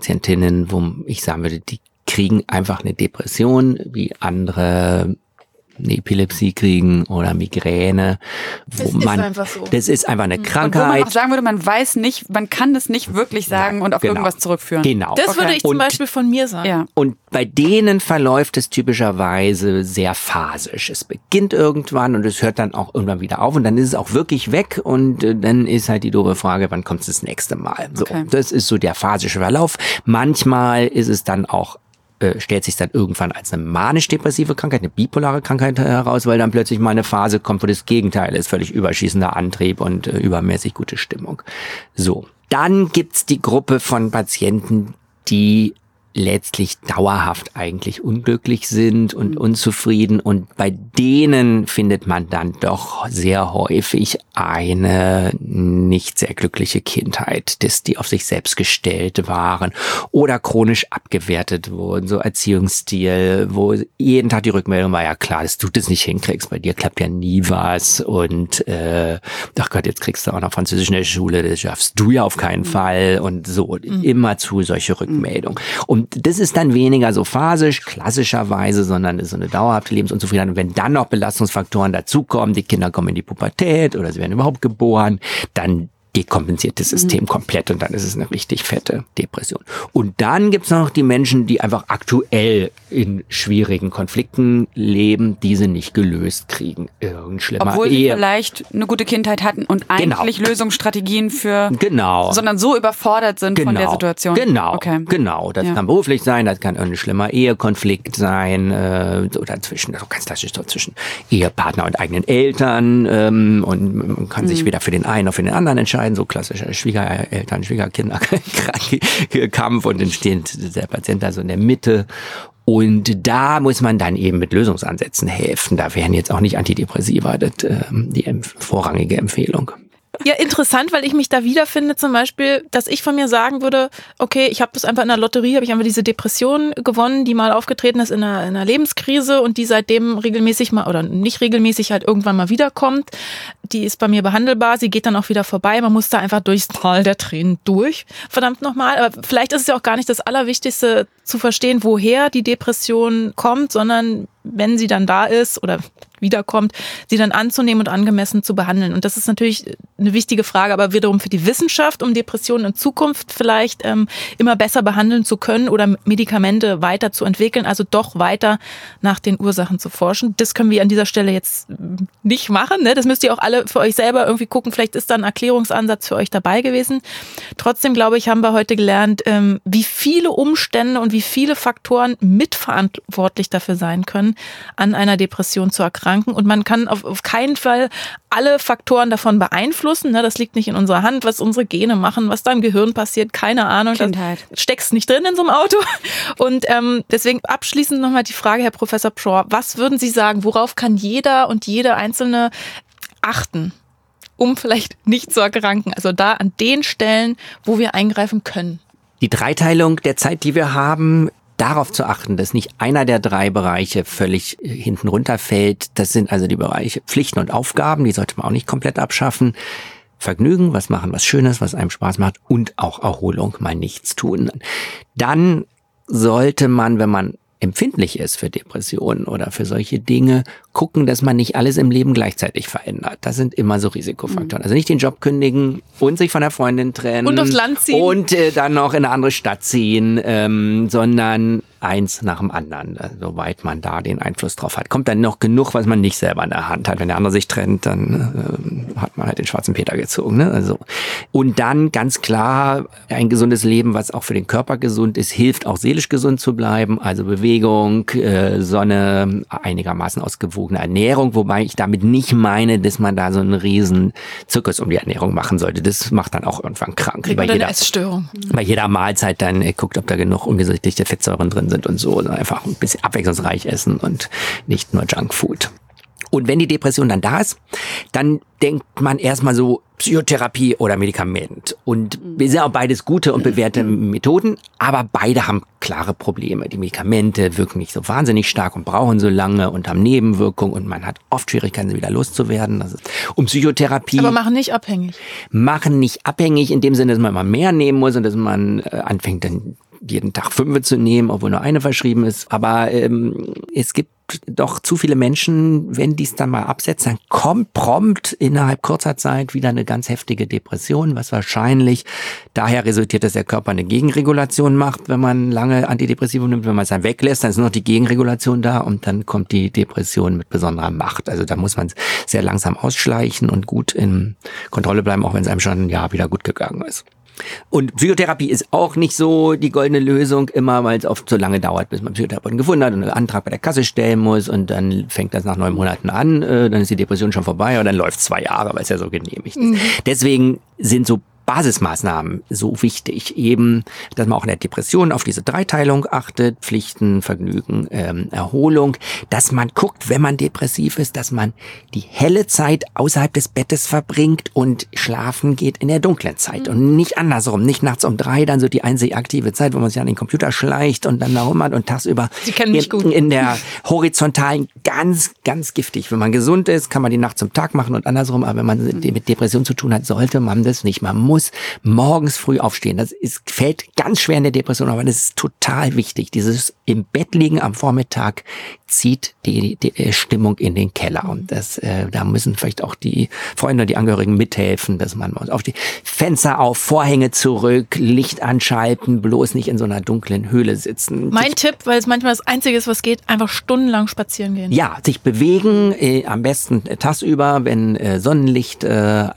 wo ich sagen würde, die kriegen einfach eine Depression, wie andere eine Epilepsie kriegen oder Migräne. Das ist einfach so. Das ist einfach eine Krankheit. Und wo man auch sagen würde, man weiß nicht, man kann das nicht wirklich sagen und auf irgendwas zurückführen. Genau. Das würde ich zum Beispiel von mir sagen. Ja. Und bei denen verläuft es typischerweise sehr phasisch. Es beginnt irgendwann und es hört dann auch irgendwann wieder auf und dann ist es auch wirklich weg und dann ist halt die doofe Frage, wann kommt es das nächste Mal? So, Okay. Das ist so der phasische Verlauf. Manchmal ist es dann auch stellt sich dann irgendwann als eine manisch-depressive Krankheit, eine bipolare Krankheit heraus, weil dann plötzlich mal eine Phase kommt, wo das Gegenteil ist, völlig überschießender Antrieb und übermäßig gute Stimmung. So, dann gibt's die Gruppe von Patienten, die letztlich dauerhaft eigentlich unglücklich sind und unzufrieden und bei denen findet man dann doch sehr häufig eine nicht sehr glückliche Kindheit, dass die auf sich selbst gestellt waren oder chronisch abgewertet wurden, so Erziehungsstil, wo jeden Tag die Rückmeldung war, ja klar, dass du das nicht hinkriegst, bei dir klappt ja nie was und ach Gott, jetzt kriegst du auch noch Französisch in der Schule, das schaffst du ja auf keinen Fall und so, immerzu solche Rückmeldungen. Und das ist dann weniger so phasisch, klassischerweise, sondern ist so eine dauerhafte Lebensunzufriedenheit. Und wenn dann noch Belastungsfaktoren dazukommen, die Kinder kommen in die Pubertät oder sie werden überhaupt geboren, dann dekompensiert das System komplett und dann ist es eine richtig fette Depression. Und dann gibt's noch die Menschen, die einfach aktuell in schwierigen Konflikten leben, die sie nicht gelöst kriegen. Irgendein schlimmer Obwohl sie vielleicht eine gute Kindheit hatten und eigentlich Lösungsstrategien sondern so überfordert sind von der Situation. Genau. Das kann beruflich sein, das kann irgendein schlimmer Ehekonflikt sein oder ganz klassisch zwischen Ehepartner und eigenen Eltern und man kann sich weder für den einen noch für den anderen entscheiden. So klassischer Schwiegereltern, Schwiegerkinder-Kampf und dann steht der Patient da so in der Mitte. Und da muss man dann eben mit Lösungsansätzen helfen. Da wären jetzt auch nicht Antidepressiva die vorrangige Empfehlung. Ja, interessant, weil ich mich da wiederfinde zum Beispiel, dass ich von mir sagen würde, okay, ich habe das einfach in der Lotterie, habe ich einfach diese Depression gewonnen, die mal aufgetreten ist in einer Lebenskrise und die seitdem regelmäßig mal oder nicht regelmäßig halt irgendwann mal wiederkommt. Die ist bei mir behandelbar, sie geht dann auch wieder vorbei. Man muss da einfach durchs Tal der Tränen durch, verdammt nochmal. Aber vielleicht ist es ja auch gar nicht das Allerwichtigste zu verstehen, woher die Depression kommt, sondern wenn sie dann da ist oder wiederkommt, sie dann anzunehmen und angemessen zu behandeln. Und das ist natürlich eine wichtige Frage, aber wiederum für die Wissenschaft, um Depressionen in Zukunft vielleicht immer besser behandeln zu können oder Medikamente weiter zu entwickeln, also doch weiter nach den Ursachen zu forschen. Das können wir an dieser Stelle jetzt nicht machen, ne? Das müsst ihr auch alle für euch selber irgendwie gucken. Vielleicht ist da ein Erklärungsansatz für euch dabei gewesen. Trotzdem, glaube ich, haben wir heute gelernt, wie viele Umstände und wie viele Faktoren mitverantwortlich dafür sein können, an einer Depression zu erkranken. erkranken und man kann auf keinen Fall alle Faktoren davon beeinflussen. Ne? Das liegt nicht in unserer Hand, was unsere Gene machen, was da im Gehirn passiert, keine Ahnung. Kindheit. Das steckst nicht drin in so einem Auto. Und deswegen abschließend nochmal die Frage, Herr Professor Pschorr, was würden Sie sagen, worauf kann jeder und jede Einzelne achten, um vielleicht nicht zu erkranken? Also da an den Stellen, wo wir eingreifen können. Die Dreiteilung der Zeit, die wir haben, darauf zu achten, dass nicht einer der 3 Bereiche völlig hinten runterfällt. Das sind also die Bereiche Pflichten und Aufgaben, die sollte man auch nicht komplett abschaffen. Vergnügen, was machen, was Schönes, was einem Spaß macht und auch Erholung, mal nichts tun. Dann sollte man, wenn man empfindlich ist für Depressionen oder für solche Dinge, gucken, dass man nicht alles im Leben gleichzeitig verändert. Das sind immer so Risikofaktoren. Also nicht den Job kündigen und sich von der Freundin trennen. Und aufs Land ziehen. Und dann noch in eine andere Stadt ziehen, sondern eins nach dem anderen, soweit man da den Einfluss drauf hat. Kommt dann noch genug, was man nicht selber in der Hand hat. Wenn der andere sich trennt, dann hat man halt den schwarzen Peter gezogen. Ne? Also. Und dann ganz klar, ein gesundes Leben, was auch für den Körper gesund ist, hilft auch seelisch gesund zu bleiben. Also Bewegung, Sonne, einigermaßen ausgewogene Ernährung, wobei ich damit nicht meine, dass man da so einen riesen Zirkus um die Ernährung machen sollte. Das macht dann auch irgendwann krank. Kriegt man eine Essstörung. Bei jeder Mahlzeit dann guckt, ob da genug ungesättigte Fettsäuren drin sind und so. Also einfach ein bisschen abwechslungsreich essen und nicht nur Junkfood. Und wenn die Depression dann da ist, dann denkt man erstmal so Psychotherapie oder Medikament. Und wir sind auch beides gute und bewährte Methoden, aber beide haben klare Probleme. Die Medikamente wirken nicht so wahnsinnig stark und brauchen so lange und haben Nebenwirkungen und man hat oft Schwierigkeiten, sie wieder loszuwerden. Und Psychotherapie. Aber machen nicht abhängig. Machen nicht abhängig in dem Sinne, dass man immer mehr nehmen muss und dass man anfängt dann jeden Tag 5 zu nehmen, obwohl nur eine verschrieben ist. Aber es gibt doch zu viele Menschen, wenn die es dann mal absetzen, dann kommt prompt innerhalb kurzer Zeit wieder eine ganz heftige Depression, was wahrscheinlich daher resultiert, dass der Körper eine Gegenregulation macht, wenn man lange Antidepressiva nimmt. Wenn man es dann weglässt, dann ist nur noch die Gegenregulation da und dann kommt die Depression mit besonderer Macht. Also da muss man sehr langsam ausschleichen und gut in Kontrolle bleiben, auch wenn es einem schon ein Jahr wieder gut gegangen ist. Und Psychotherapie ist auch nicht so die goldene Lösung immer, weil es oft so lange dauert, bis man Psychotherapeuten gefunden hat und einen Antrag bei der Kasse stellen muss und dann fängt das nach 9 Monaten an, dann ist die Depression schon vorbei und dann läuft 2 Jahre, weil es ja so genehmigt ist. Deswegen sind so Basismaßnahmen so wichtig, eben, dass man auch in der Depression auf diese Dreiteilung achtet, Pflichten, Vergnügen, Erholung, dass man guckt, wenn man depressiv ist, dass man die helle Zeit außerhalb des Bettes verbringt und schlafen geht in der dunklen Zeit und nicht andersrum, nicht nachts um 3, dann so die einzig aktive Zeit, wo man sich an den Computer schleicht und dann da rumhat und tagsüber Sie kennen mich gut. In der horizontalen ganz, ganz giftig. Wenn man gesund ist, kann man die Nacht zum Tag machen und andersrum, aber wenn man mit Depression zu tun hat, sollte man das nicht. Man muss morgens früh aufstehen. Fällt ganz schwer in der Depression, aber das ist total wichtig. Dieses im Bett liegen am Vormittag zieht die Stimmung in den Keller. Und da müssen vielleicht auch die Freunde und die Angehörigen mithelfen, dass man auf die Fenster auf, Vorhänge zurück, Licht anschalten, bloß nicht in so einer dunklen Höhle sitzen. Mein Tipp, weil es manchmal das Einzige ist, was geht, einfach stundenlang spazieren gehen. Ja, sich bewegen, am besten tagsüber, wenn Sonnenlicht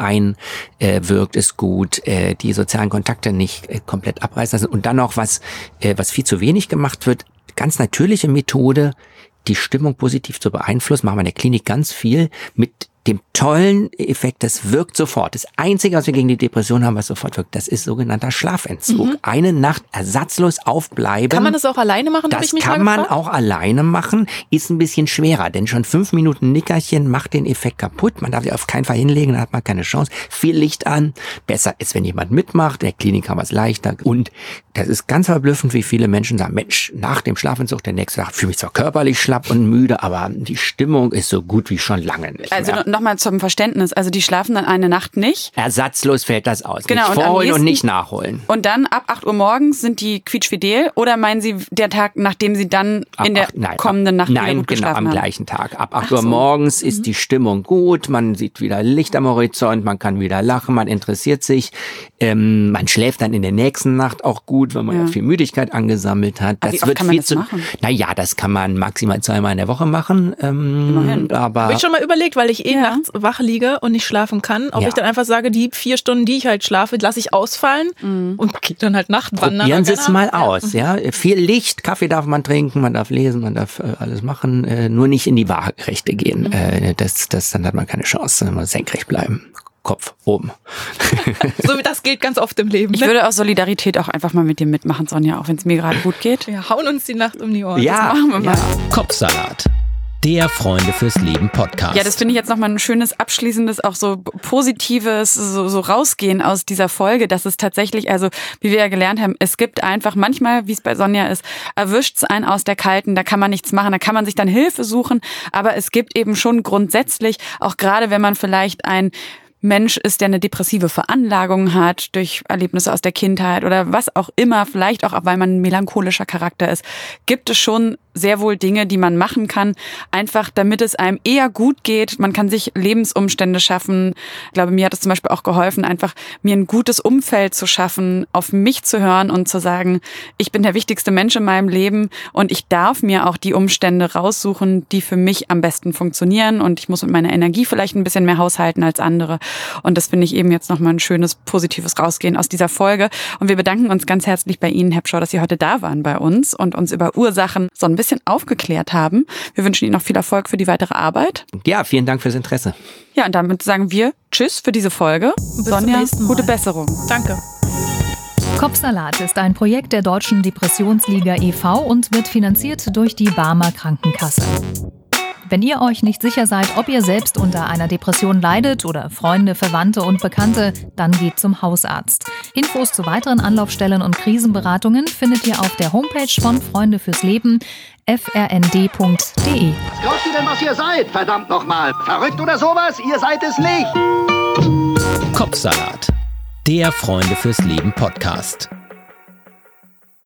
einwirkt, ist gut. Die sozialen Kontakte nicht komplett abreißen lassen. Und dann noch was viel zu wenig gemacht wird, ganz natürliche Methode, die Stimmung positiv zu beeinflussen, machen wir in der Klinik ganz viel mit dem tollen Effekt, das wirkt sofort. Das Einzige, was wir gegen die Depression haben, was sofort wirkt, das ist sogenannter Schlafentzug. Eine Nacht ersatzlos aufbleiben. Kann man das auch alleine machen? Das kann man auch alleine machen, ist ein bisschen schwerer, denn schon 5 Minuten Nickerchen macht den Effekt kaputt. Man darf sich auf keinen Fall hinlegen, dann hat man keine Chance. Viel Licht an, besser ist, wenn jemand mitmacht. In der Klinik haben wir es leichter. Und das ist ganz verblüffend, wie viele Menschen sagen, Mensch, nach dem Schlafentzug, der nächste Tag fühle mich zwar körperlich schlapp und müde, aber die Stimmung ist so gut wie schon lange nicht mehr. Also nochmal zum Verständnis, also die schlafen dann eine Nacht nicht? Ersatzlos fällt das aus. Genau, nicht vorholen und nicht nachholen. Und dann ab 8 Uhr morgens sind die quietschfidel oder meinen Sie der Tag, nachdem Sie dann kommenden Nacht wieder gut geschlafen haben? Nein, am gleichen Tag. Ab 8 Uhr morgens ist die Stimmung gut, man sieht wieder Licht am Horizont, man kann wieder lachen, man interessiert sich, man schläft dann in der nächsten Nacht auch gut, weil man ja viel Müdigkeit angesammelt hat. Das wie oft kann man das machen? Naja, das kann man maximal 2-mal in der Woche machen. Aber habe ich schon mal überlegt, weil ich nachts wach liege und nicht schlafen kann, ob ich dann einfach sage, die 4 Stunden, die ich halt schlafe, lasse ich ausfallen und gehe dann halt Nachtwandern. Probieren Sie es mal aus. Ja? Viel Licht, Kaffee darf man trinken, man darf lesen, man darf alles machen, nur nicht in die Waagerechte gehen. Dann hat man keine Chance, man muss senkrecht bleiben. Kopf oben. So wie das gilt ganz oft im Leben. Ich würde aus Solidarität auch einfach mal mit dir mitmachen, Sonja, auch wenn es mir gerade gut geht. Wir hauen uns die Nacht um die Ohren. Ja, das machen wir mal. Kopfsalat. Der Freunde fürs Leben Podcast. Ja, das finde ich jetzt nochmal ein schönes, abschließendes, auch so positives, so rausgehen aus dieser Folge, dass es tatsächlich, also wie wir ja gelernt haben, es gibt einfach manchmal, wie es bei Sonja ist, erwischt es einen aus der Kalten, da kann man nichts machen, da kann man sich dann Hilfe suchen, aber es gibt eben schon grundsätzlich, auch gerade wenn man vielleicht ein Mensch ist, der eine depressive Veranlagung hat durch Erlebnisse aus der Kindheit oder was auch immer, vielleicht auch, weil man ein melancholischer Charakter ist, gibt es schon sehr wohl Dinge, die man machen kann, einfach damit es einem eher gut geht. Man kann sich Lebensumstände schaffen. Ich glaube, mir hat es zum Beispiel auch geholfen, einfach mir ein gutes Umfeld zu schaffen, auf mich zu hören und zu sagen, ich bin der wichtigste Mensch in meinem Leben und ich darf mir auch die Umstände raussuchen, die für mich am besten funktionieren und ich muss mit meiner Energie vielleicht ein bisschen mehr haushalten als andere. Und das finde ich eben jetzt nochmal ein schönes, positives Rausgehen aus dieser Folge. Und wir bedanken uns ganz herzlich bei Ihnen, Herr Pschorr, dass Sie heute da waren bei uns und uns über Ursachen so ein bisschen aufgeklärt haben. Wir wünschen Ihnen noch viel Erfolg für die weitere Arbeit. Ja, vielen Dank fürs Interesse. Ja, und damit sagen wir Tschüss für diese Folge. Bis Sonja, zum nächsten Mal. gute Besserung. Danke. Kopfsalat ist ein Projekt der Deutschen Depressionsliga e.V. und wird finanziert durch die Barmer Krankenkasse. Wenn ihr euch nicht sicher seid, ob ihr selbst unter einer Depression leidet oder Freunde, Verwandte und Bekannte, dann geht zum Hausarzt. Infos zu weiteren Anlaufstellen und Krisenberatungen findet ihr auf der Homepage von Freunde fürs Leben, frnd.de. Was glaubt ihr denn, was ihr seid? Verdammt nochmal. Verrückt oder sowas? Ihr seid es nicht. Kopfsalat. Der Freunde fürs Leben Podcast.